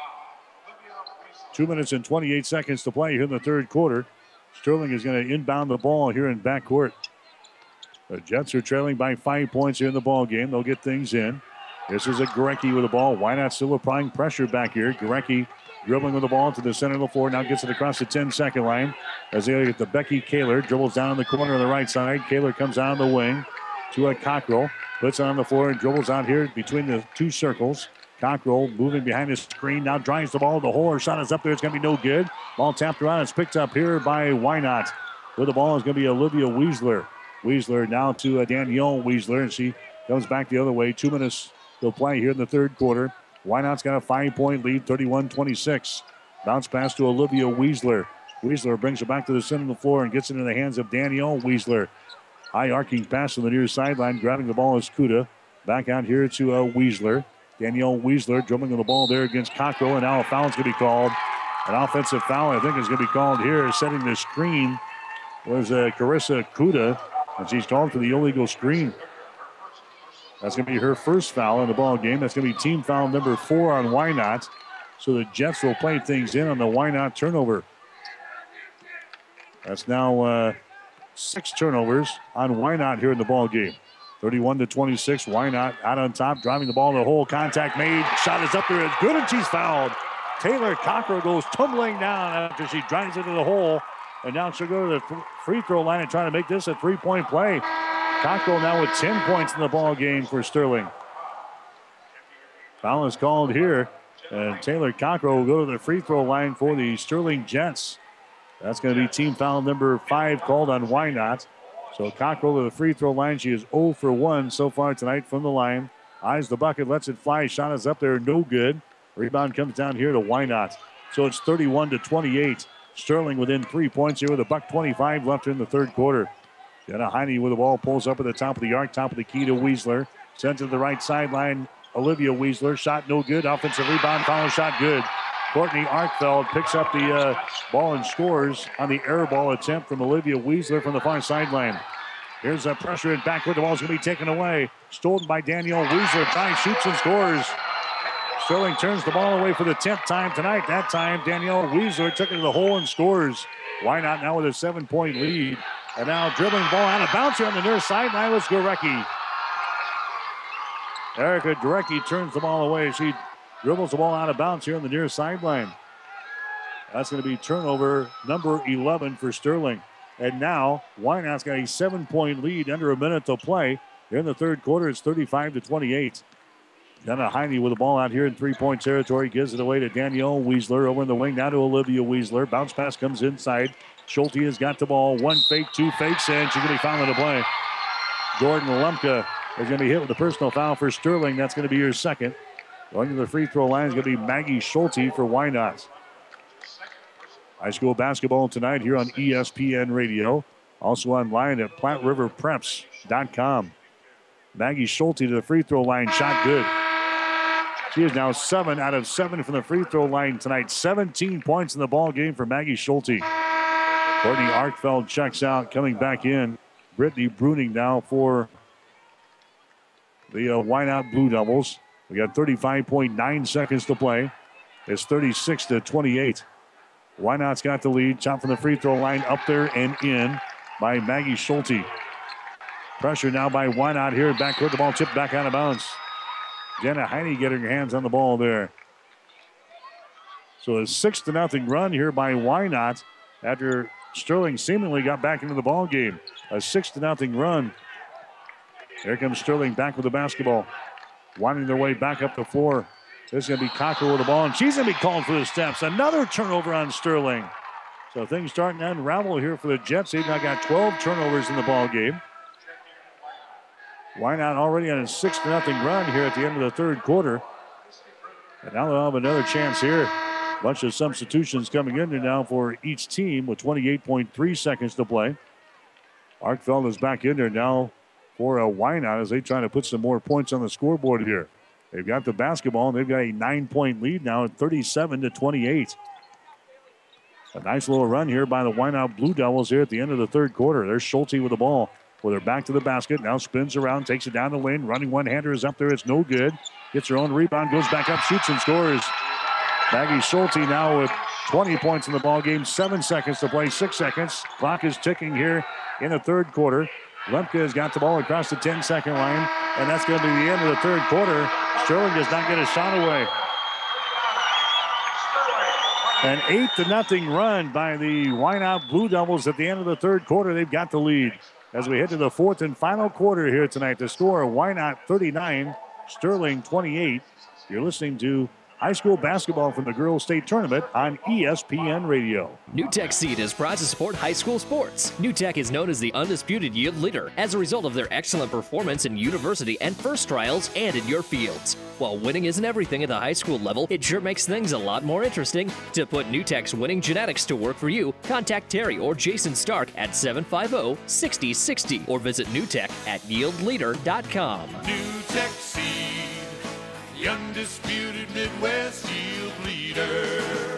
[SPEAKER 3] 2 minutes and 28 seconds to play here in the third quarter. Sterling is going to inbound the ball here in backcourt. The Jets are trailing by 5 points here in the ball game. They'll get things in. This is a Gurecki with the ball. Wynot still applying pressure back here. Gurecki dribbling with the ball to the center of the floor. Now gets it across the 10-second line. As they get to Becky Kaler. Dribbles down in the corner on the right side. Kaler comes out on the wing to a Cockrell. Puts it on the floor and dribbles out here between the two circles. Cockrell moving behind the screen. Now drives the ball to the hole. Her shot is up there. It's going to be no good. Ball tapped around. It's picked up here by Wynot. With the ball is going to be Olivia Weisler. Weisler now to Danielle Weisler. And she comes back the other way. 2 minutes to play here in the third quarter. Wynot's got a 5-point lead, 31-26. Bounce pass to Olivia Weisler. Weisler brings it back to the center of the floor and gets it in the hands of Danielle Weisler. High arcing pass on the near sideline. Grabbing the ball is Kuda. Back out here to Weisler. Danielle Weisler dribbling on the ball there against Cockrell. And now a foul is going to be called. An offensive foul, I think, is going to be called here. Setting the screen was Carissa Kuda. And she's called for the illegal screen. That's going to be her first foul in the ball game. That's going to be team foul number 4 on Wynot. So the Jets will play things in on the Wynot turnover. That's now 6 turnovers on Wynot here in the ball game. 31-26. Wynot out on top, driving the ball in the hole. Contact made. Shot is up there. It's good, and she's fouled. Taylor Cockrell goes tumbling down after she drives into the hole. And now she'll go to the free throw line and try to make this a 3-point play. Cockrell now with 10 points in the ball game for Sterling. Foul is called here. And Taylor Cockrell will go to the free throw line for the Sterling Jets. That's going to be team foul number 5 called on Wynot. So Cockrell to the free throw line. She is 0 for 1 so far tonight from the line. Eyes the bucket, lets it fly. Shot is up there, no good. Rebound comes down here to Wynot. So it's 31-28. Sterling within 3 points here with a $1:25 left in the third quarter. Jenna Heine with the ball, pulls up at the top of the arc, top of the key to Weisler. Sent to the right sideline. Olivia Weisler. Shot no good. Offensive rebound. Foul shot good. Courtney Arkfeld picks up the ball and scores on the air ball attempt from Olivia Weisler from the far sideline. Here's a pressure and backward. The ball's going to be taken away. Stolen by Danielle Weisler. Tries, shoots, and scores. Sterling turns the ball away for the 10th time tonight. That time, Danielle Weisler took it to the hole and scores. Why not now with a 7-point lead? And now dribbling the ball out of bounds here on the near sideline was Gurecki. Erica Gurecki turns the ball away. She dribbles the ball out of bounds here on the near sideline. That's going to be turnover number 11 for Sterling. And now, Wynot's got a 7-point lead under a minute to play. Here in the third quarter, it's 35-28. Jenna Heine with the ball out here in three-point territory. Gives it away to Danielle Weisler over in the wing. Now to Olivia Weisler. Bounce pass comes inside. Schulte has got the ball. One fake, two fakes, and she's going to be fouling the play. Jordan Lemke is going to be hit with a personal foul for Sterling. That's going to be her second. Going to the free throw line is going to be Maggie Schulte for Wynot. High school basketball tonight here on ESPN Radio. Also online at PlatteRiverPreps.com. Maggie Schulte to the free throw line. Shot good. She is now 7 out of 7 from the free throw line tonight. 17 points in the ball game for Maggie Schulte. Courtney Arkfeld checks out, coming back in. Brittany Bruning now for the Wynot Blue Devils. We got 35.9 seconds to play. It's 36-28. Wynot's got the lead. Shot from the free throw line up there and in by Maggie Schulte. Pressure now by Wynot here. Backcourt, the ball tipped back out of bounds. Jenna Heine getting her hands on the ball there. So a 6-0 run here by Wynot after Sterling seemingly got back into the ball game. A 6-0 run. Here comes Sterling back with the basketball. Winding their way back up the floor. This is going to be Cocker with the ball, and she's going to be called for the steps. Another turnover on Sterling. So things starting to unravel here for the Jets. They've now got 12 turnovers in the ball game. Wynot already on a 6-0 run here at the end of the third quarter. And now they'll have another chance here. A bunch of substitutions coming in now for each team with 28.3 seconds to play. Arkfeld is back in there now for a Wynot as they try to put some more points on the scoreboard here. They've got the basketball, and they've got a 9-point lead now at 37-28. A nice little run here by the Wynot Blue Devils here at the end of the third quarter. There's Schulte with the ball. With her back to the basket, now spins around, takes it down the lane. Running one-hander is up there. It's no good. Gets her own rebound, goes back up, shoots and scores. Maggie Schulte now with 20 points in the ball game. 7 seconds to play, 6 seconds. Clock is ticking here in the third quarter. Lemke has got the ball across the 10-second line, and that's going to be the end of the third quarter. Sterling does not get a shot away. An 8-0 run by the Wynot Blue Devils at the end of the third quarter. They've got the lead. As we head to the fourth and final quarter here tonight, the score, Wynot 39, Sterling 28. You're listening to high school basketball from the Girls State Tournament on ESPN Radio.
[SPEAKER 11] NewTek Seed is proud to support high school sports. NewTek is known as the undisputed yield leader as a result of their excellent performance in university and first trials and in your fields. While winning isn't everything at the high school level, it sure makes things a lot more interesting. To put NewTek's winning genetics to work for you, contact Terry or Jason Stark at 750-6060 or visit NewTek at yieldleader.com.
[SPEAKER 5] NewTek Seed, the undisputed Midwest yield leader.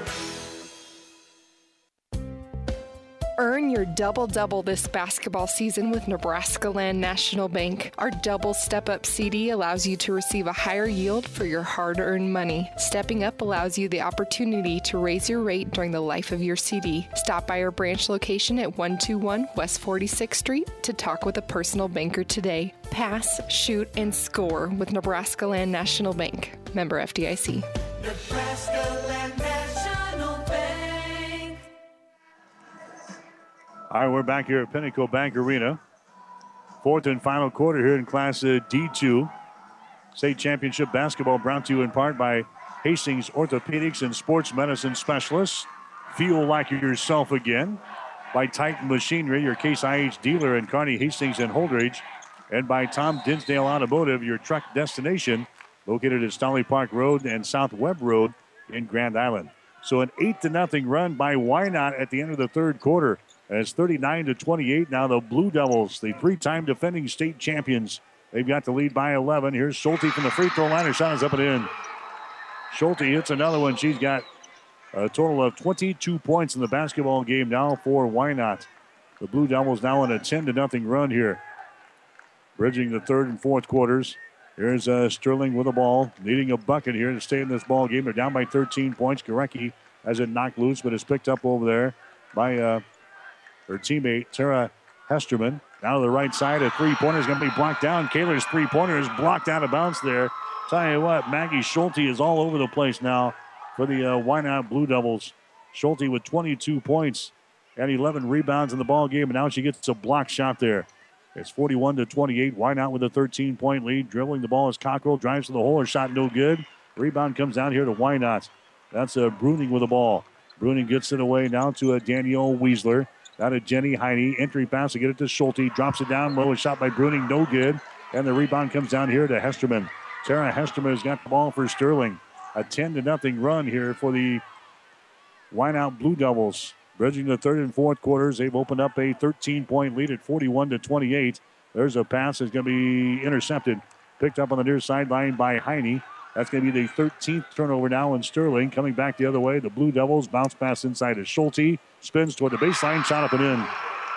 [SPEAKER 4] Earn your double-double this basketball season with Nebraska Land National Bank. Our double step-up CD allows you to receive a higher yield for your hard-earned money. Stepping up allows you the opportunity to raise your rate during the life of your CD. Stop by our branch location at 121 West 46th Street to talk with a personal banker today. Pass, shoot, and score with Nebraska Land National Bank. Member FDIC.
[SPEAKER 5] Nebraska Land National Bank.
[SPEAKER 3] All right, we're back here at Pinnacle Bank Arena. Fourth and final quarter here in Class D2. State Championship basketball brought to you in part by Hastings Orthopedics and Sports Medicine Specialists. Feel like yourself again. By Titan Machinery, your Case IH dealer in Kearney, Hastings, and Holdridge. And by Tom Dinsdale Automotive, your truck destination, located at Stolly Park Road and South Webb Road in Grand Island. So an 8-0 run by Wynot at the end of the third quarter. And it's 39-28 now. The Blue Devils, the three-time defending state champions, They've got the lead by 11. Here's Schulte from the free throw line. Her shot is up and in. Schulte hits another one. She's got a total of 22 points in the basketball game now for Wynot. The Blue Devils now on a 10-0 run here. Bridging the third and fourth quarters. Here's Sterling with the ball, needing a bucket here to stay in this ball game. They're down by 13 points. Gorecki has it knocked loose, but it's picked up over there by her teammate, Tara Hesterman. Now to the right side, a three-pointer is going to be blocked down. Kaler's three-pointer is blocked out of bounds there. Tell you what, Maggie Schulte is all over the place now for the Wynot Blue Devils. Schulte with 22 points and 11 rebounds in the ball game, and now she gets a block shot there. It's 41-28. Wynot with a 13-point lead. Dribbling the ball as Cockrell drives to the hole. Her shot no good. Rebound comes down here to Wynot. That's Bruning with the ball. Bruning gets it away now to Danielle Weisler. Now to Jenny Heine. Entry pass to get it to Schulte. Drops it down low. A shot by Bruning. No good. And the rebound comes down here to Hesterman. Tara Hesterman has got the ball for Sterling. A 10-0 run here for the Wynot Blue Devils. Bridging the third and fourth quarters, they've opened up a 13-point lead at 41-28. There's a pass that's going to be intercepted. Picked up on the near sideline by Heine. That's going to be the 13th turnover now in Sterling. Coming back the other way, the Blue Devils bounce pass inside to Schulte. Spins toward the baseline, shot up and in.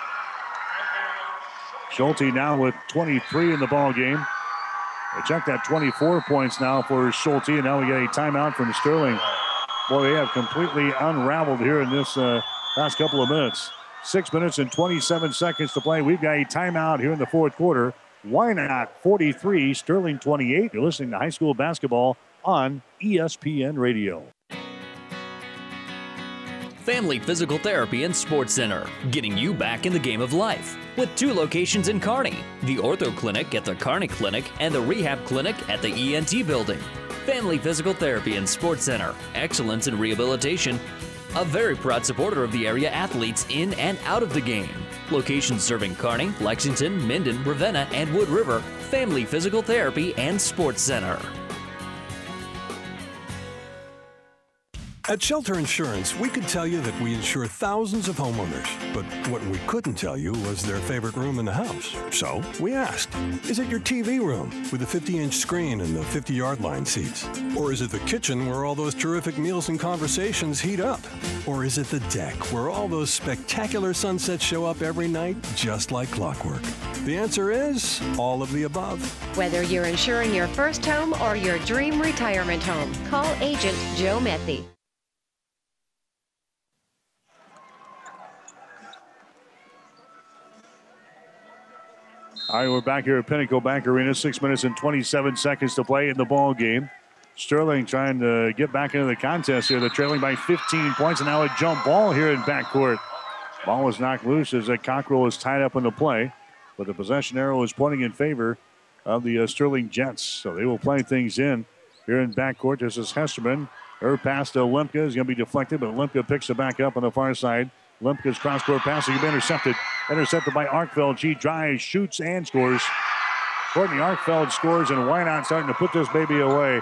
[SPEAKER 3] Schulte now with 23 in the ball game. They check that 24 points now for Schulte, and now we get a timeout from Sterling. Boy, they have completely unraveled here in this last couple of minutes. 6 minutes and 27 seconds to play. We've got a timeout here in the fourth quarter. Wynot 43, Sterling 28. You're listening to high school basketball on ESPN Radio.
[SPEAKER 11] Family Physical Therapy and Sports Center, getting you back in the game of life. With 2 locations in Kearney, the Ortho Clinic at the Kearney Clinic and the Rehab Clinic at the ENT Building. Family Physical Therapy and Sports Center, excellence in rehabilitation. A very proud supporter of the area athletes in and out of the game. Locations serving Kearney, Lexington, Minden, Ravenna, and Wood River. Family Physical Therapy and Sports Center.
[SPEAKER 7] At Shelter Insurance, we could tell you that we insure thousands of homeowners, but what we couldn't tell you was their favorite room in the house. So we asked, is it your TV room with the 50-inch screen and the 50-yard line seats? Or is it the kitchen where all those terrific meals and conversations heat up? Or is it the deck where all those spectacular sunsets show up every night just like clockwork? The answer is all of the above.
[SPEAKER 12] Whether you're insuring your first home or your dream retirement home, call Agent Joe Methy.
[SPEAKER 3] All right, we're back here at Pinnacle Bank Arena. 6 minutes and 27 seconds to play in the ball game. Sterling trying to get back into the contest here. They're trailing by 15 points, and now a jump ball here in backcourt. Ball was knocked loose as Cockrell is tied up in the play, but the possession arrow is pointing in favor of the Sterling Jets. So they will play things in here in backcourt. This is Hesterman. Her pass to Lemke is going to be deflected, but Lemke picks it back up on the far side. Lemke's cross-court pass is going to be intercepted. Intercepted by Arkfeld. She drives, shoots, and scores. Courtney Arkfeld scores, and Wynot starting to put this baby away.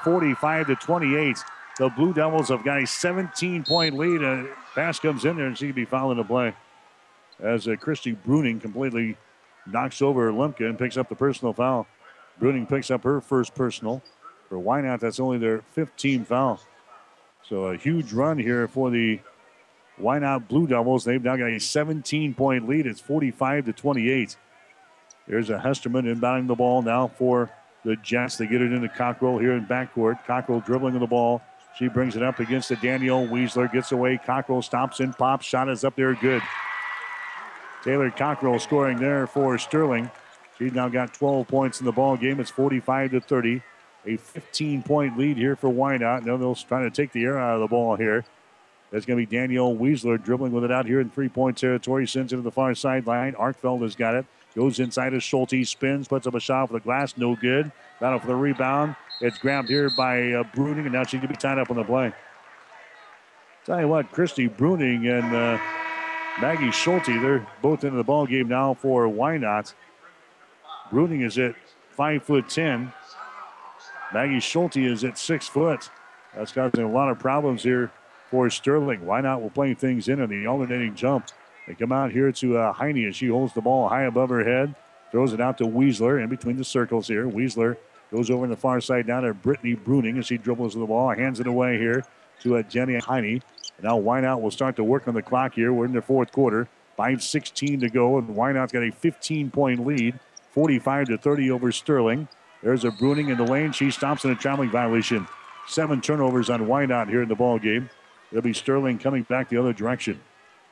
[SPEAKER 3] 45-28. The Blue Devils have got a 17-point lead. A pass comes in there, and she can be fouling the play. As Christy Bruning completely knocks over Lemke and picks up the personal foul. Bruning picks up her first personal. For Wynot, that's only their 15th foul. So a huge run here for the Wynot Blue Devils. They've now got a 17-point lead. It's 45-28. There's a Hesterman inbounding the ball now for the Jets. They get it into Cockrell here in backcourt. Cockrell dribbling the ball. She brings it up against the Danielle Weisler. Gets away. Cockrell stops and pops. Shot is up there. Good. Taylor Cockrell scoring there for Sterling. She's now got 12 points in the ball game. It's 45-30. A 15-point lead here for Wynot. Now they'll try to take the air out of the ball here. That's going to be Danielle Weisler dribbling with it out here in three-point territory. Sends it to the far sideline. Arkfeld has got it. Goes inside of Schulte. Spins. Puts up a shot for the glass. No good. Battle for the rebound. It's grabbed here by Bruning, and now she's going to be tied up on the play. Tell you what, Christy Bruning and Maggie Schulte, they're both into the ball game now for Wynot. Bruning is at 5'10". Maggie Schulte is at 6 foot. That's causing a lot of problems here for Sterling. Wynot will play things in on the alternating jump. They come out here to Heine as she holds the ball high above her head. Throws it out to Weisler in between the circles here. Weisler goes over on the far side down to Brittany Bruning as she dribbles the ball. Hands it away here to Jenny Heine. Now Wynot will start to work on the clock here. We're in the fourth quarter. 5:16 to go, and Wynot's got a 15-point lead, 45-30 over Sterling. There's a Bruning in the lane. She stops in a traveling violation. 7 turnovers on Wynot here in the ball game. It'll be Sterling coming back the other direction.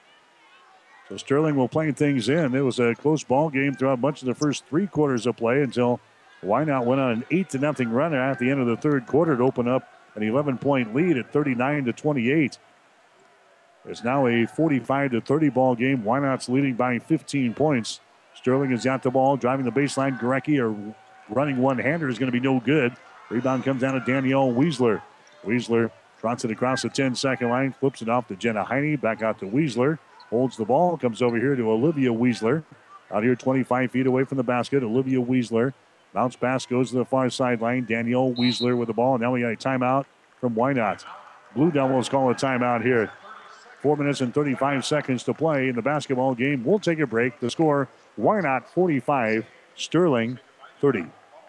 [SPEAKER 3] So Sterling will play things in. It was a close ball game throughout much of the first 3 quarters of play until Wynot went on an 8-0 run at the end of the third quarter to open up an 11-point lead at 39-28. It's now a 45-30 ball game. Wynot's leading by 15 points. Sterling has got the ball, driving the baseline. Gorecki, a running one-hander, is going to be no good. Rebound comes down to Danielle Weisler. Weisler trots it across the 10-second line, flips it off to Jenna Heine, back out to Weisler. Holds the ball, comes over here to Olivia Weisler. Out here 25 feet away from the basket, Olivia Weisler. Bounce pass goes to the far sideline. Danielle Weisler with the ball. Now we got a timeout from Wynot. Blue Devils call a timeout here. 4 minutes and 35 seconds to play in the basketball game. We'll take a break. The score, Wynot 45, Sterling 30.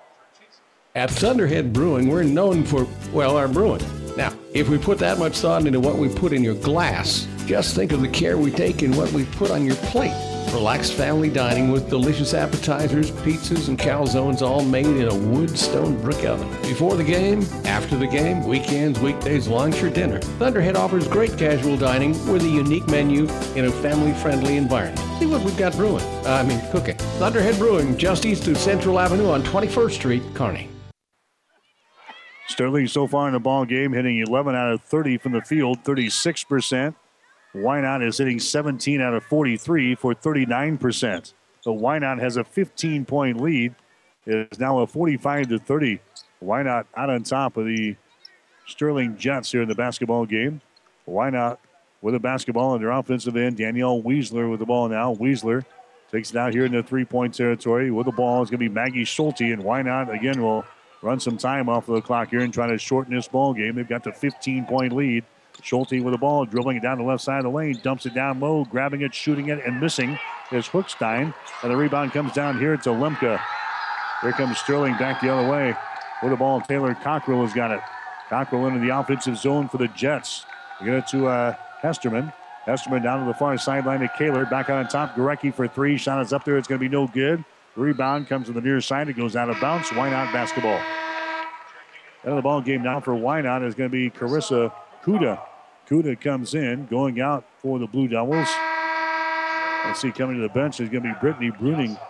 [SPEAKER 13] At Thunderhead Brewing, we're known for, well, our brewing. Now, if we put that much thought into what we put in your glass, just think of the care we take in what we put on your plate. Relaxed family dining with delicious appetizers, pizzas, and calzones, all made in a wood stone brick oven. Before the game, after the game, weekends, weekdays, lunch, or dinner, Thunderhead offers great casual dining with a unique menu in a family-friendly environment. See what we've got cooking. Thunderhead Brewing, just east of Central Avenue on 21st Street, Kearney.
[SPEAKER 3] Sterling so far in the ball game hitting 11 out of 30 from the field, 36%. Wynot is hitting 17 out of 43 for 39%. So Wynot has a 15-point lead. It is now a 45-30. Wynot out on top of the Sterling Jets here in the basketball game. Wynot with the basketball in their offensive end. Danielle Weisler with the ball now. Weisler takes it out here in the three-point territory. With the ball is going to be Maggie Schulte, and Wynot again will run some time off of the clock here and try to shorten this ball game. They've got the 15-point lead. Schulte with the ball, dribbling it down the left side of the lane, dumps it down low, grabbing it, shooting it, and missing is Hookstein. And the rebound comes down here to Lemke. Here comes Sterling back the other way. With the ball, Taylor Cockrell has got it. Cockrell into the offensive zone for the Jets. We get it to Hesterman. Hesterman down to the far sideline to Kaler. Back on top, Gorecki for 3. Shot is up there. It's going to be no good. Rebound comes to the near side. It goes out of bounds. Wynot basketball. End of the ball game now for Wynot is going to be Carissa Kuda. Kuda comes in, going out for the Blue Devils. Let's see, coming to the bench is going to be Brittany Bruning.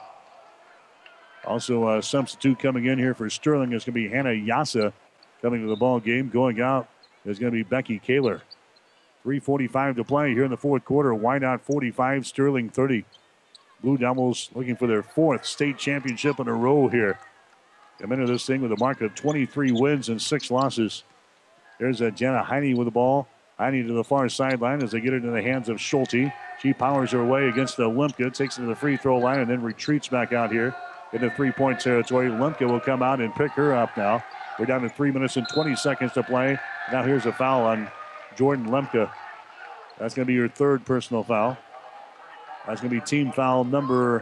[SPEAKER 3] Also, a substitute coming in here for Sterling is going to be Hannah Yassa coming to the ball game. Going out is going to be Becky Kaler. 3:45 to play here in the fourth quarter. Wynot 45, Sterling 30. Blue Devils looking for their 4th state championship in a row here. Come into this thing with a mark of 23 wins and 6 losses. There's Jenna Heine with the ball. Heine to the far sideline as they get it in the hands of Schulte. She powers her way against the Lemke, takes it to the free throw line, and then retreats back out here in the three-point territory. Lemke will come out and pick her up now. We're down to 3 minutes and 20 seconds to play. Now here's a foul on Jordan Lemke. That's going to be your 3rd personal foul. That's going to be team foul number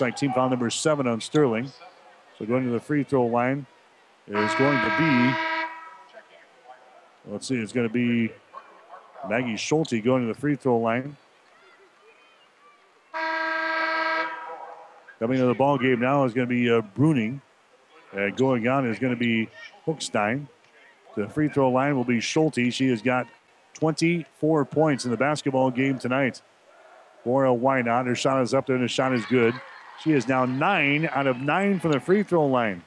[SPEAKER 3] 7 on Sterling. So going to the free throw line is going to be, let's see, it's going to be Maggie Schulte going to the free throw line. Coming to the ball game now is going to be Bruning. Going on is going to be Hookstein. The free throw line will be Schulte. She has got 24 points in the basketball game tonight. For Wynot, her shot is up there and the shot is good. She is now 9 out of 9 from the free throw line.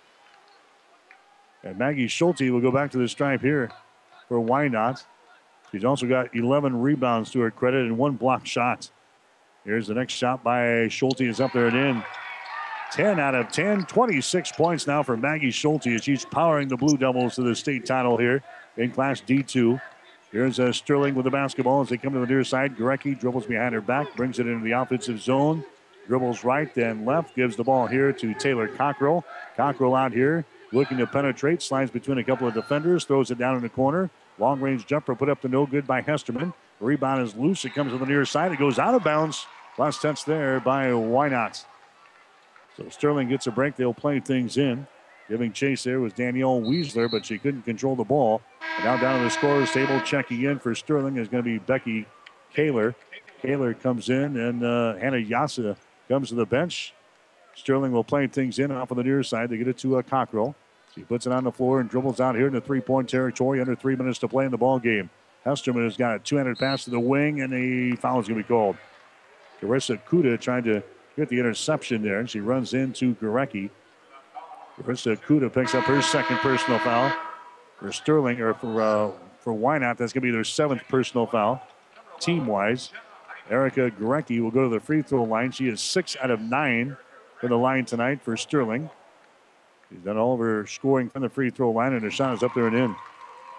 [SPEAKER 3] And Maggie Schulte will go back to the stripe here for Wynot. She's also got 11 rebounds to her credit and 1 block shot. Here's the next shot by Schulte. Is up there and in. 10 out of 10. 26 points now for Maggie Schulte as she's powering the Blue Devils to the state title here in Class D2. Here's Sterling with the basketball as they come to the near side. Gorecki dribbles behind her back, brings it into the offensive zone. Dribbles right, then left, gives the ball here to Taylor Cockrell. Cockrell out here looking to penetrate, slides between a couple of defenders, throws it down in the corner. Long-range jumper put up to no good by Hesterman. The rebound is loose. It comes to the near side. It goes out of bounds. Last touch there by Wynot. So Sterling gets a break. They'll play things in. Giving chase there was Danielle Weisler, but she couldn't control the ball. And now down to the scorer's table, checking in for Sterling is going to be Becky Kaler. Kaler comes in, and Hannah Yasa comes to the bench. Sterling will play things in off of the near side. They get it to Cockrell. She puts it on the floor and dribbles out here in the three-point territory. Under 3 minutes to play in the ball game. Hesterman has got a two-handed pass to the wing, and a foul is going to be called. Carissa Kuda trying to get the interception there, and she runs into Gorecki. Carissa Kuda picks up her second personal foul for Sterling, or for Wynot. That's going to be their seventh personal foul, team-wise. Erica Gorecki will go to the free throw line. She is 6 out of 9 for the line tonight for Sterling. She's done all of her scoring from the free throw line, and her shot is up there and in.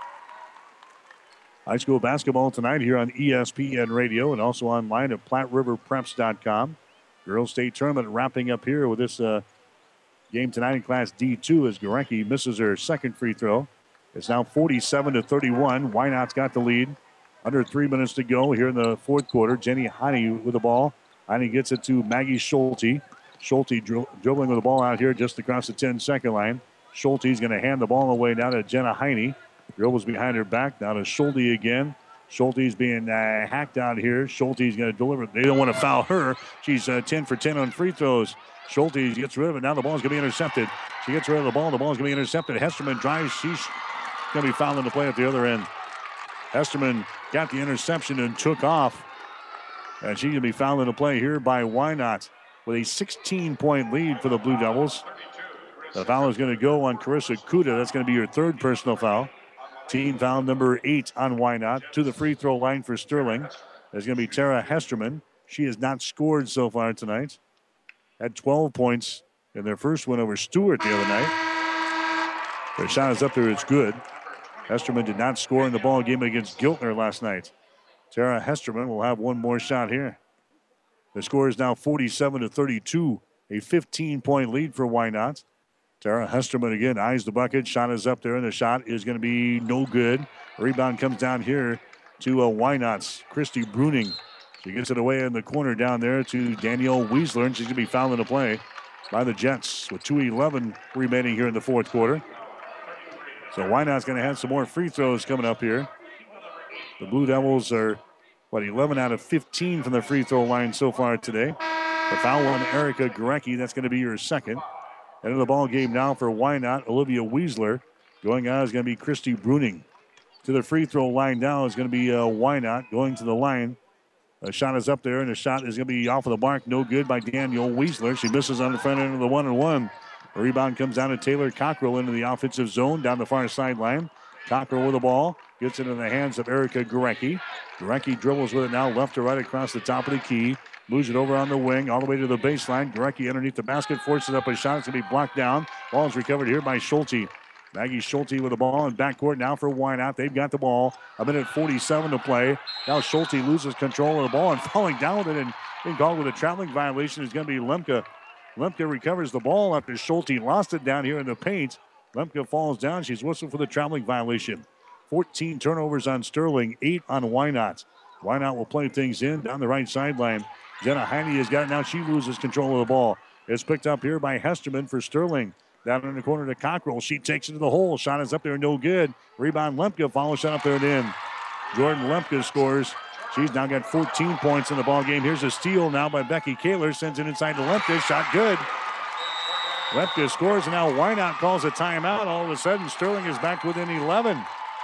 [SPEAKER 3] High school basketball tonight here on ESPN Radio and also online at PlatteRiverPreps.com. Girls State Tournament wrapping up here with this game tonight in Class D2 as Gorecki misses her second free throw. It's now 47-31. Wynot's got the lead. Under 3 minutes to go here in the fourth quarter. Jenny Heine with the ball. Heine gets it to Maggie Schulte. Schulte dribbling with the ball out here just across the 10-second line. Schulte's going to hand the ball away now to Jenna Heine. Dribbles behind her back. Now to Schulte again. Schulte's being hacked out here. Schulte's going to deliver. They don't want to foul her. She's 10 for 10 on free throws. Schulte gets rid of it. Now the ball's going to be intercepted. She gets rid of the ball. The ball's going to be intercepted. Hesterman drives. She's going to be fouling the play at the other end. Hesterman got the interception and took off. And she's going to be fouling the play here by Wynot with a 16-point lead for the Blue Devils. The foul is going to go on Carissa Kuda. That's going to be her third personal foul. Team foul number 8 on Wynot. To the free throw line for Sterling. There's going to be Tara Hesterman. She has not scored so far tonight. Had 12 points in their first win over Stewart the other night. Their shot is up there. It's good. Hesterman did not score in the ball game against Giltner last night. Tara Hesterman will have one more shot here. The score is now 47-32. A 15-point lead for Wynot. Tara Hesterman again eyes the bucket. Shot is up there, and the shot is going to be no good. Rebound comes down here to Wynot's Christy Bruning. She gets it away in the corner down there to Danielle Weisler, and she's going to be fouling the play by the Jets with 2:11 remaining here in the fourth quarter. So Wynot's going to have some more free throws coming up here. The Blue Devils are, 11 out of 15 from the free throw line so far today. The foul on Erica Gorecki, that's going to be your second. End of the ball game now for Wynot. Olivia Weisler. Going out is going to be Christy Bruning. To the free throw line now is going to be Wynot going to the line. The shot is up there, and the shot is going to be off of the mark. No good by Danielle Weisler. She misses on the front end of the 1-and-1. The rebound comes down to Taylor Cockrell into the offensive zone down the far sideline. Cockrell with the ball. Gets it in the hands of Erica Gorecki. Gorecki dribbles with it now left to right across the top of the key. Moves it over on the wing, all the way to the baseline. Gorecki underneath the basket, forces up a shot. It's going to be blocked down. Ball is recovered here by Schulte. Maggie Schulte with the ball in backcourt now for Wynot. They've got the ball. 1:47 to play. Now Schulte loses control of the ball and falling down with it and being called with a traveling violation is going to be Lemke. Lemke recovers the ball after Schulte lost it down here in the paint. Lemke falls down. She's whistled for the traveling violation. 14 turnovers on Sterling, 8 on Wynot. Wynot will play things in down the right sideline. Jenna Heine has got it now. She loses control of the ball. It's picked up here by Hesterman for Sterling. Down in the corner to Cockrell. She takes it to the hole. Shot is up there, no good. Rebound Lemke. Follow shot up there and in. Jordan Lemke scores. She's now got 14 points in the ball game. Here's a steal now by Becky Kaler. Sends it inside to Lemke. Shot good. Lemke scores, and now Wynot calls a timeout. All of a sudden, Sterling is back within 11.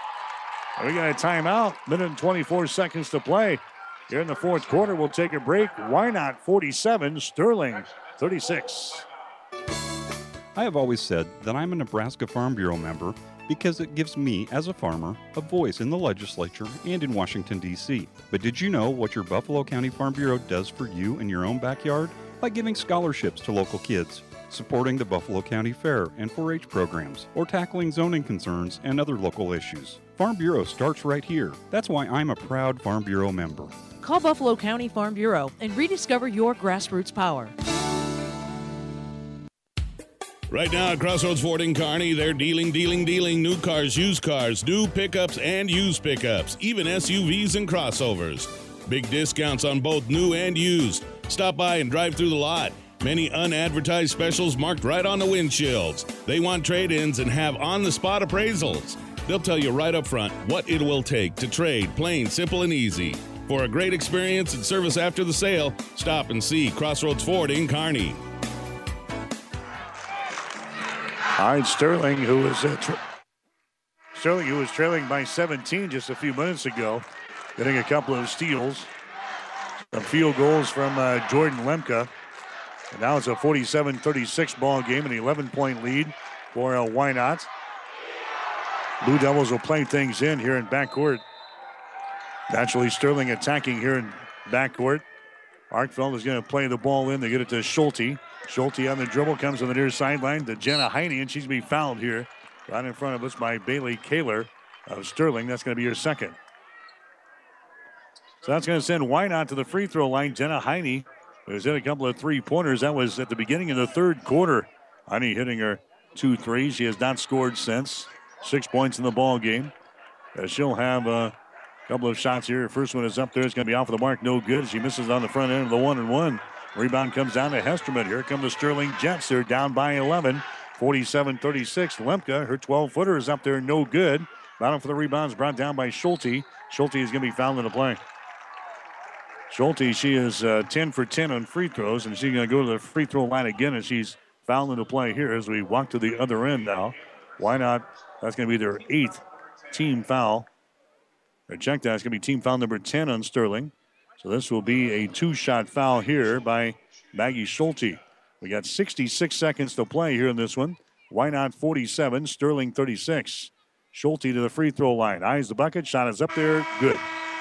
[SPEAKER 3] We got a timeout. 1:24 seconds to play. Here in the fourth quarter, we'll take a break. Wynot 47, Sterling 36.
[SPEAKER 14] I have always said that I'm a Nebraska Farm Bureau member because it gives me, as a farmer, a voice in the legislature and in Washington, D.C. But did you know what your Buffalo County Farm Bureau does for you in your own backyard? By giving scholarships to local kids, supporting the Buffalo County Fair and 4-H programs, or tackling zoning concerns and other local issues. Farm Bureau starts right here. That's why I'm a proud Farm Bureau member.
[SPEAKER 6] Call Buffalo County Farm Bureau and rediscover your grassroots power.
[SPEAKER 16] Right now at Crossroads Ford in Kearney, they're dealing new cars, used cars, new pickups and used pickups, even SUVs and crossovers. Big discounts on both new and used. Stop by and drive through the lot. Many unadvertised specials marked right on the windshields. They want trade-ins and have on-the-spot appraisals. They'll tell you right up front what it will take to trade, plain, simple, and easy. For a great experience and service after the sale, stop and see Crossroads Ford in Kearney.
[SPEAKER 3] All right, Sterling, who was trailing by 17 just a few minutes ago, getting a couple of steals. Some field goals from Jordan Lemke. And now it's a 47-36 ball game, an 11-point lead for Wynot. Blue Devils will play things in here in backcourt. Naturally, Sterling attacking here in backcourt. Arkfeld is going to play the ball in. They get it to Schulte. Schulte on the dribble comes on the near sideline to Jenna Heine, and she's going to be fouled here right in front of us by Bailey Kaler of Sterling. That's going to be her second. So that's going to send Wynot to the free throw line. Jenna Heine has hit a couple of three-pointers. That was at the beginning of the third quarter. Heine hitting her 2 threes. She has not scored since. 6 points in the ball game. She'll have a couple of shots here. Her first one is up there. It's going to be off of the mark. No good. She misses on the front end of the 1-and-1. Rebound comes down to Hesterman. Here come the Sterling Jets. They're down by 11. 47-36. Lemke, her 12-footer is up there. No good. Battle for the rebounds brought down by Schulte. Schulte is going to be fouled in the play. Schulte, she is 10 for 10 on free throws, and she's going to go to the free throw line again, and she's fouled into play here as we walk to the other end now. Wynot? That's going to be their 8th team foul. Or check that. It's going to be team foul number 10 on Sterling. So this will be a 2-shot foul here by Maggie Schulte. We got 66 seconds to play here in this one. Wynot 47, Sterling 36. Schulte to the free throw line. Eyes the bucket. Shot is up there. Good.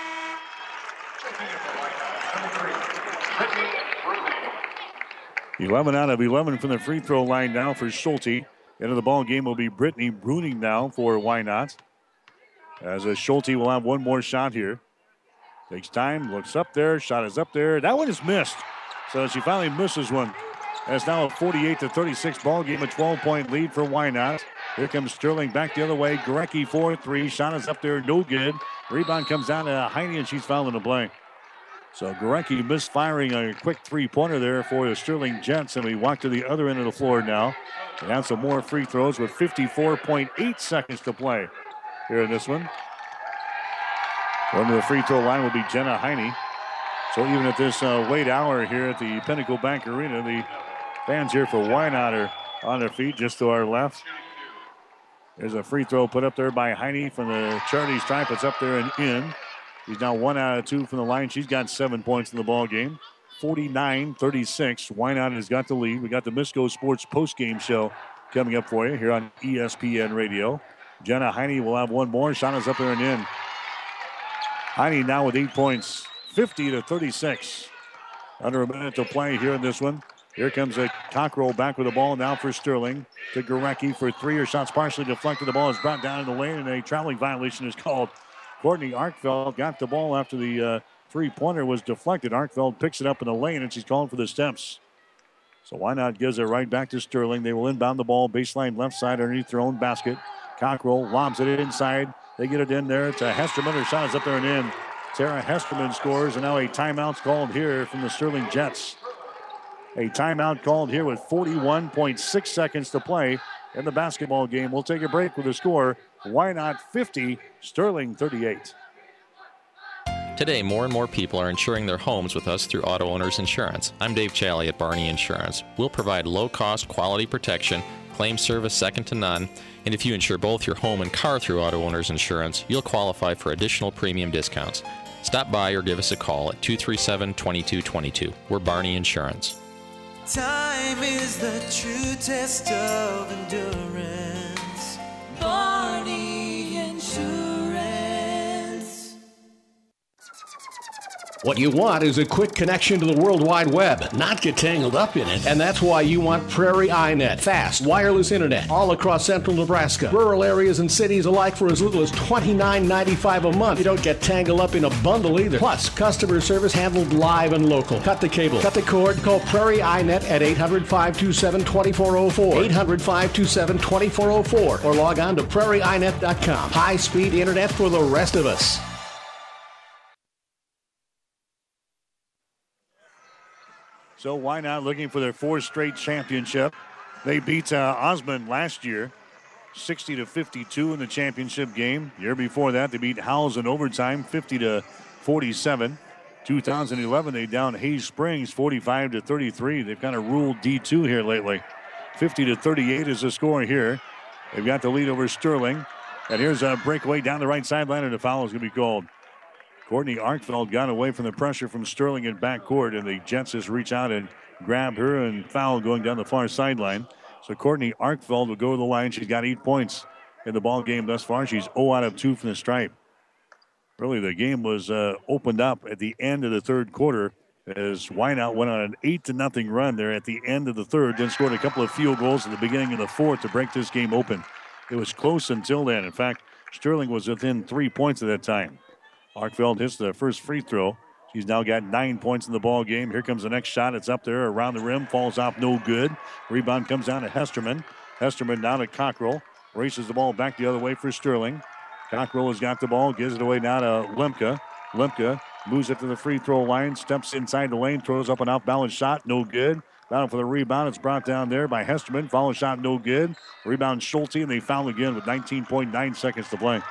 [SPEAKER 3] $11 out of 11 from the free throw line now for Schulte. Into the ball game will be Brittany Bruning now for Wynot. As Schulte will have one more shot here. Takes time, looks up there, shot is up there. That one is missed. So she finally misses one. That's now a 48-36 ball game, a 12-point lead for Wynot. Here comes Sterling back the other way. Gorecki 4-3. Shot is up there, no good. Rebound comes down to Heine, and she's fouled in the play. So Gorecki misfiring a quick three-pointer there for the Sterling Jets, and we walk to the other end of the floor now. And have some more free throws with 54.8 seconds to play here in this one. Going to the free throw line will be Jenna Heine. So even at this late hour here at the Pinnacle Bank Arena, the fans here for Wynot are on their feet just to our left. There's a free throw put up there by Heine from the charity stripe. It's up there and in. She's now 1 out of 2 from the line. She's got 7 points in the ball game. 49-36. Wynot has got the lead. We got the Misco Sports postgame show coming up for you here on ESPN Radio. Jenna Heine will have one more. Shot is up there and in. Heine now with 8 points. 50-36. Under a minute to play here in this one. Here comes a Cockrell back with the ball now for Sterling. To Gorecki for 3. Her shot's partially deflected. The ball is brought down in the lane, and a traveling violation is called. Courtney Arkfeld got the ball after the three-pointer was deflected. Arkfeld picks it up in the lane, and she's calling for the steps. So Wynot gives it right back to Sterling. They will inbound the ball, baseline left side underneath their own basket. Cockrell lobs it inside. They get it in there to Hesterman. Her shot is up there and in. Tara Hesterman scores, and now a timeout's called here from the Sterling Jets. A timeout called here with 41.6 seconds to play in the basketball game. We'll take a break with the score. Wynot 50, Sterling 38.
[SPEAKER 8] Today, more and more people are insuring their homes with us through Auto Owners Insurance. I'm Dave Challey at Barney Insurance. We'll provide low-cost, quality protection, claim service second to none, and if you insure both your home and car through Auto Owners Insurance, you'll qualify for additional premium discounts. Stop by or give us a call at 237-2222. We're Barney Insurance.
[SPEAKER 5] Time is the true test of endurance. Barney Insurance.
[SPEAKER 13] What you want is a quick connection to the World Wide Web, not get tangled up in it. And that's why you want Prairie iNet. Fast, wireless internet all across central Nebraska. Rural areas and cities alike for as little as $29.95 a month. You don't get tangled up in a bundle either. Plus, customer service handled live and local. Cut the cable, cut the cord, call Prairie iNet at 800-527-2404. 800-527-2404. Or log on to prairieinet.com. High-speed internet for the rest of us.
[SPEAKER 3] So Wynot looking for their fourth straight championship. They beat Osmond last year, 60-52 in the championship game. Year before that, they beat Howells in overtime, 50-47. 2011, they downed Hayes Springs, 45-33. They've kind of ruled D2 here lately. 50-38 is the score here. They've got the lead over Sterling. And here's a breakaway down the right sideline, and a foul is going to be called. Courtney Arkfeld got away from the pressure from Sterling in backcourt, and the Jets just reach out and grab her and foul going down the far sideline. So Courtney Arkfeld will go to the line. She's got 8 points in the ball game thus far. She's 0 out of 2 from the stripe. Really, the game was opened up at the end of the third quarter as Wynot went on an 8-0 run there at the end of the third, then scored a couple of field goals at the beginning of the fourth to break this game open. It was close until then. In fact, Sterling was within 3 points at that time. Arkfeld hits the first free throw. She's now got 9 points in the ball game. Here comes the next shot. It's up there around the rim. Falls off, no good. Rebound comes down to Hesterman. Hesterman down to Cockrell. Races the ball back the other way for Sterling. Cockrell has got the ball. Gives it away now to Lemke. Lemke moves it to the free throw line. Steps inside the lane. Throws up an off-balance shot. No good. Battle for the rebound. It's brought down there by Hesterman. Follow shot, no good. Rebound Schulte, and they foul again with 19.9 seconds to play.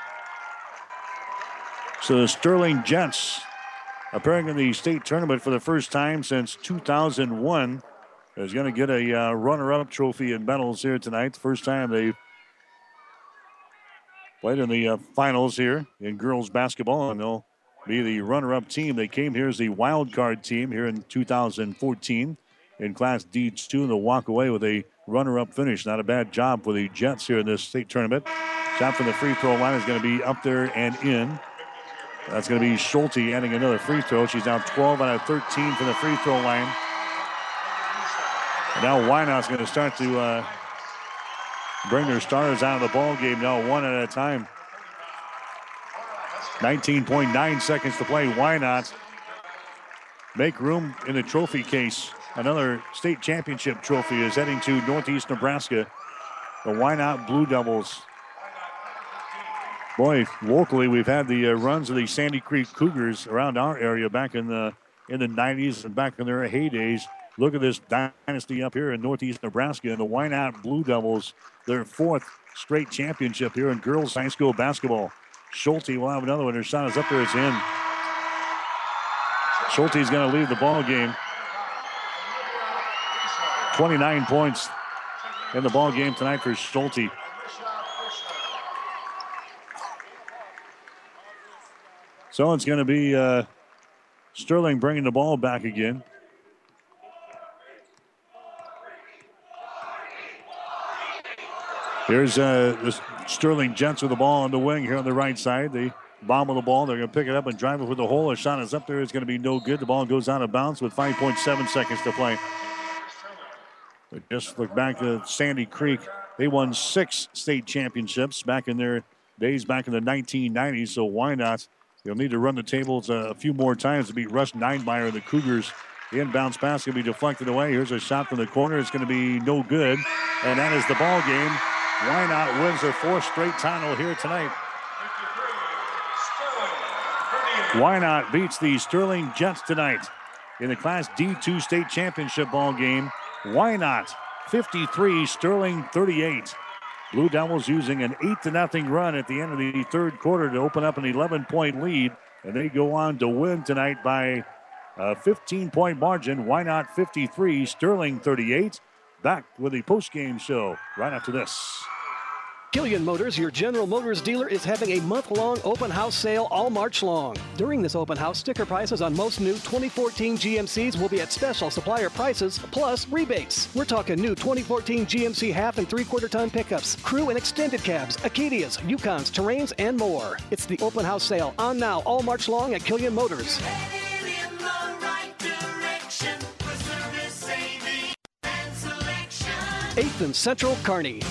[SPEAKER 3] So the Sterling Jets, appearing in the state tournament for the first time since 2001, is going to get a runner-up trophy and medals here tonight. The first time they played in the finals here in girls basketball, and they'll be the runner-up team. They came here as the wild card team here in 2014 in Class D2, and they'll walk away with a runner-up finish. Not a bad job for the Jets here in this state tournament. Shot from the free throw line is going to be up there and in. That's going to be Schulte adding another free throw. She's now 12 out of 13 from the free throw line. And now Wynot's going to start to bring their starters out of the ball game now one at a time. 19.9 seconds to play. Wynot make room in the trophy case. Another state championship trophy is heading to Northeast Nebraska. The Wynot Blue Devils. Boy, locally we've had the runs of the Sandy Creek Cougars around our area back in the 90s and back in their heydays. Look at this dynasty up here in Northeast Nebraska, and the Wynot Blue Devils, their fourth straight championship here in girls high school basketball. Schulte will have another one. Her shot is up there. It's in. Schulte's going to lead the ball game. 29 points in the ball game tonight for Schulte. So it's going to be Sterling bringing the ball back again. Here's the Sterling Jets with the ball on the wing here on the right side. They bomb the ball. They're going to pick it up and drive it for the hole. A shot is up there. It's going to be no good. The ball goes out of bounds with 5.7 seconds to play. But just look back at Sandy Creek. They won 6 state championships back in their days back in the 1990s. So why not? They'll need to run the tables a few more times to beat Russ Ninemeyer and the Cougars. The inbounds pass going to be deflected away. Here's a shot from the corner. It's going to be no good. And that is the ball game. Wynot wins their 4th straight title here tonight. Wynot beats the Sterling Jets tonight in the Class D2 state championship ball game. Wynot 53, Sterling 38. Blue Devils using an 8-0 run at the end of the third quarter to open up an 11-point lead. And they go on to win tonight by a 15-point margin. Wynot 53, Sterling 38. Back with the postgame show right after this.
[SPEAKER 9] Killian Motors, your General Motors dealer, is having a month-long open house sale all March long. During this open house, sticker prices on most new 2014 GMCs will be at special supplier prices, plus rebates. We're talking new 2014 GMC half and 3/4 ton pickups, crew and extended cabs, Acadias, Yukons, Terrains, and more. It's the open house sale on now all March long at Killian Motors. 8th and Central Kearney.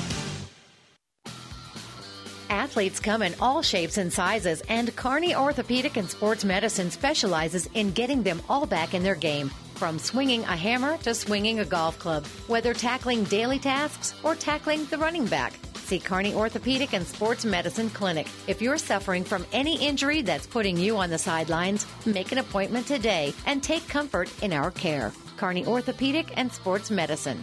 [SPEAKER 12] Athletes come in all shapes and sizes, and Kearney Orthopedic and Sports Medicine specializes in getting them all back in their game. From swinging a hammer to swinging a golf club, whether tackling daily tasks or tackling the running back. See Kearney Orthopedic and Sports Medicine Clinic. If you're suffering from any injury that's putting you on the sidelines, make an appointment today and take comfort in our care. Kearney Orthopedic and Sports Medicine.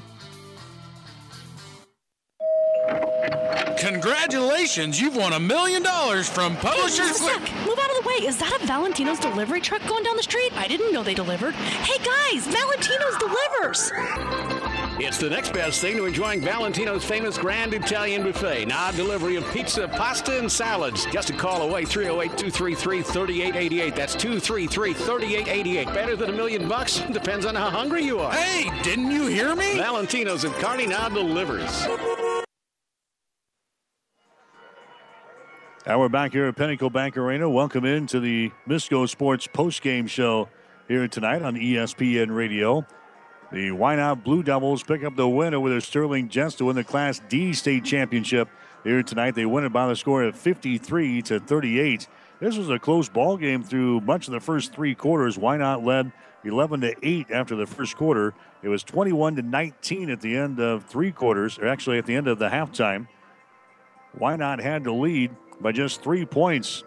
[SPEAKER 19] Congratulations, you've won $1 million from Publishers Clearing.
[SPEAKER 10] Move out of the way. Is that a Valentino's delivery truck going down the street? I didn't know they delivered. Hey guys, Valentino's delivers.
[SPEAKER 20] It's the next best thing to enjoying Valentino's famous Grand Italian Buffet. Now delivery of pizza, pasta, and salads. Just a call away, 308-233-3888. That's 233-3888. Better than $1 million? Depends on how hungry you are.
[SPEAKER 19] Hey, didn't you hear me?
[SPEAKER 20] Valentino's of Kearney now delivers.
[SPEAKER 3] Now we're back here at Pinnacle Bank Arena. Welcome into the Misco Sports postgame show here tonight on ESPN Radio. The Wynot Blue Devils pick up the win over the Sterling Jets to win the Class D state championship here tonight. They win it by the score of 53-38. This was a close ball game through much of the first three quarters. Wynot led 11-8 after the first quarter. It was 21-19 at the end of three quarters, or actually at the end of the halftime. Wynot had the lead by just 3 points,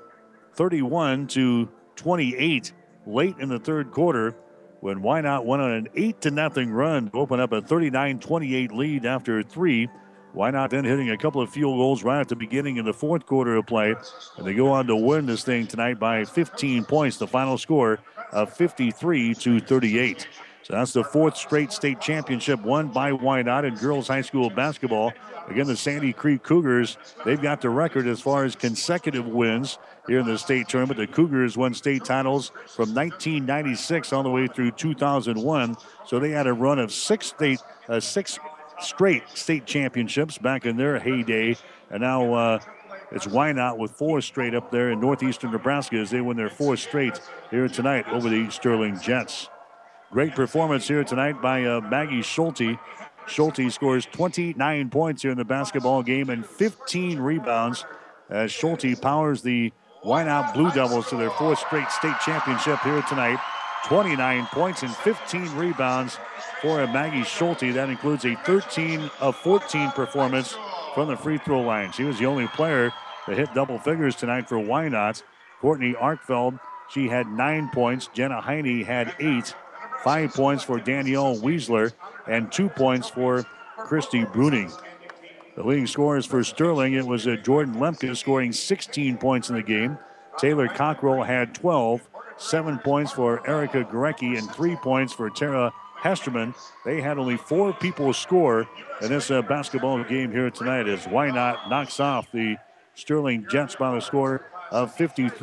[SPEAKER 3] 31-28 late in the third quarter, when Wynot went on an 8-0 run to open up a 39-28 lead after three. Wynot then hitting a couple of field goals right at the beginning of the fourth quarter of play, and they go on to win this thing tonight by 15 points. The final score of 53-38. So that's the fourth straight state championship won by Wynot in girls high school basketball. Again, the Sandy Creek Cougars, they've got the record as far as consecutive wins here in the state tournament. The Cougars won state titles from 1996 all the way through 2001. So they had a run of six straight state championships back in their heyday. And now it's Wynot with four straight up there in northeastern Nebraska as they win their fourth straight here tonight over the Sterling Jets. Great performance here tonight by Maggie Schulte. Schulte scores 29 points here in the basketball game and 15 rebounds as Schulte powers the Wynot Blue Devils to their fourth straight state championship here tonight. 29 points and 15 rebounds for Maggie Schulte. That includes a 13 of 14 performance from the free throw line. She was the only player that hit double figures tonight for Wynot. Courtney Arkfeld, she had 9 points. Jenna Heine had 8. 5 points for Danielle Weisler and 2 points for Christy Bruning. The leading scorers for Sterling, it was Jordan Lemke scoring 16 points in the game. Taylor Cockrell had 12. 7 points for Erica Gorecki and 3 points for Tara Hesterman. They had only 4 people score in this basketball game here tonight as Wynot knocks off the Sterling Jets by the score of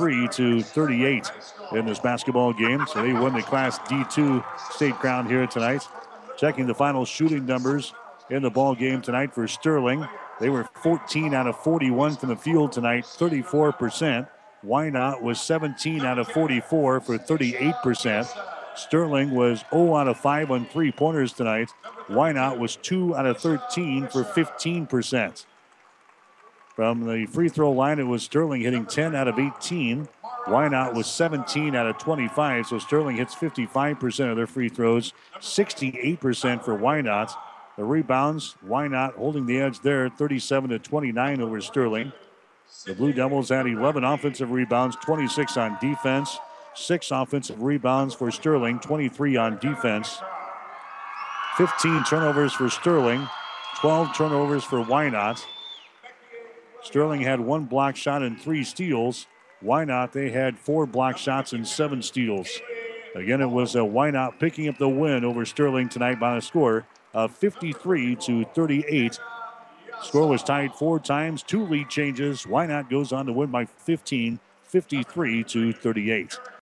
[SPEAKER 3] 53-38 in this basketball game. So they won the Class D2 state crown here tonight. Checking the final shooting numbers in the ball game tonight for Sterling. They were 14 out of 41 from the field tonight, 34%. Wynot was 17 out of 44 for 38%. Sterling was 0 out of 5 on three-pointers tonight. Wynot was 2 out of 13 for 15%. From the free throw line, it was Sterling hitting 10 out of 18. Wynot was 17 out of 25, so Sterling hits 55% of their free throws, 68% for Wynot. The rebounds, Wynot holding the edge there, 37-29 over Sterling. The Blue Devils had 11 offensive rebounds, 26 on defense, 6 offensive rebounds for Sterling, 23 on defense. 15 turnovers for Sterling, 12 turnovers for Wynot. Sterling had 1 block shot and 3 steals. Wynot, they had 4 block shots and 7 steals. Again, it was Wynot picking up the win over Sterling tonight by a score of 53-38. Score was tied 4 times, 2 lead changes. Wynot goes on to win by 15, 53-38.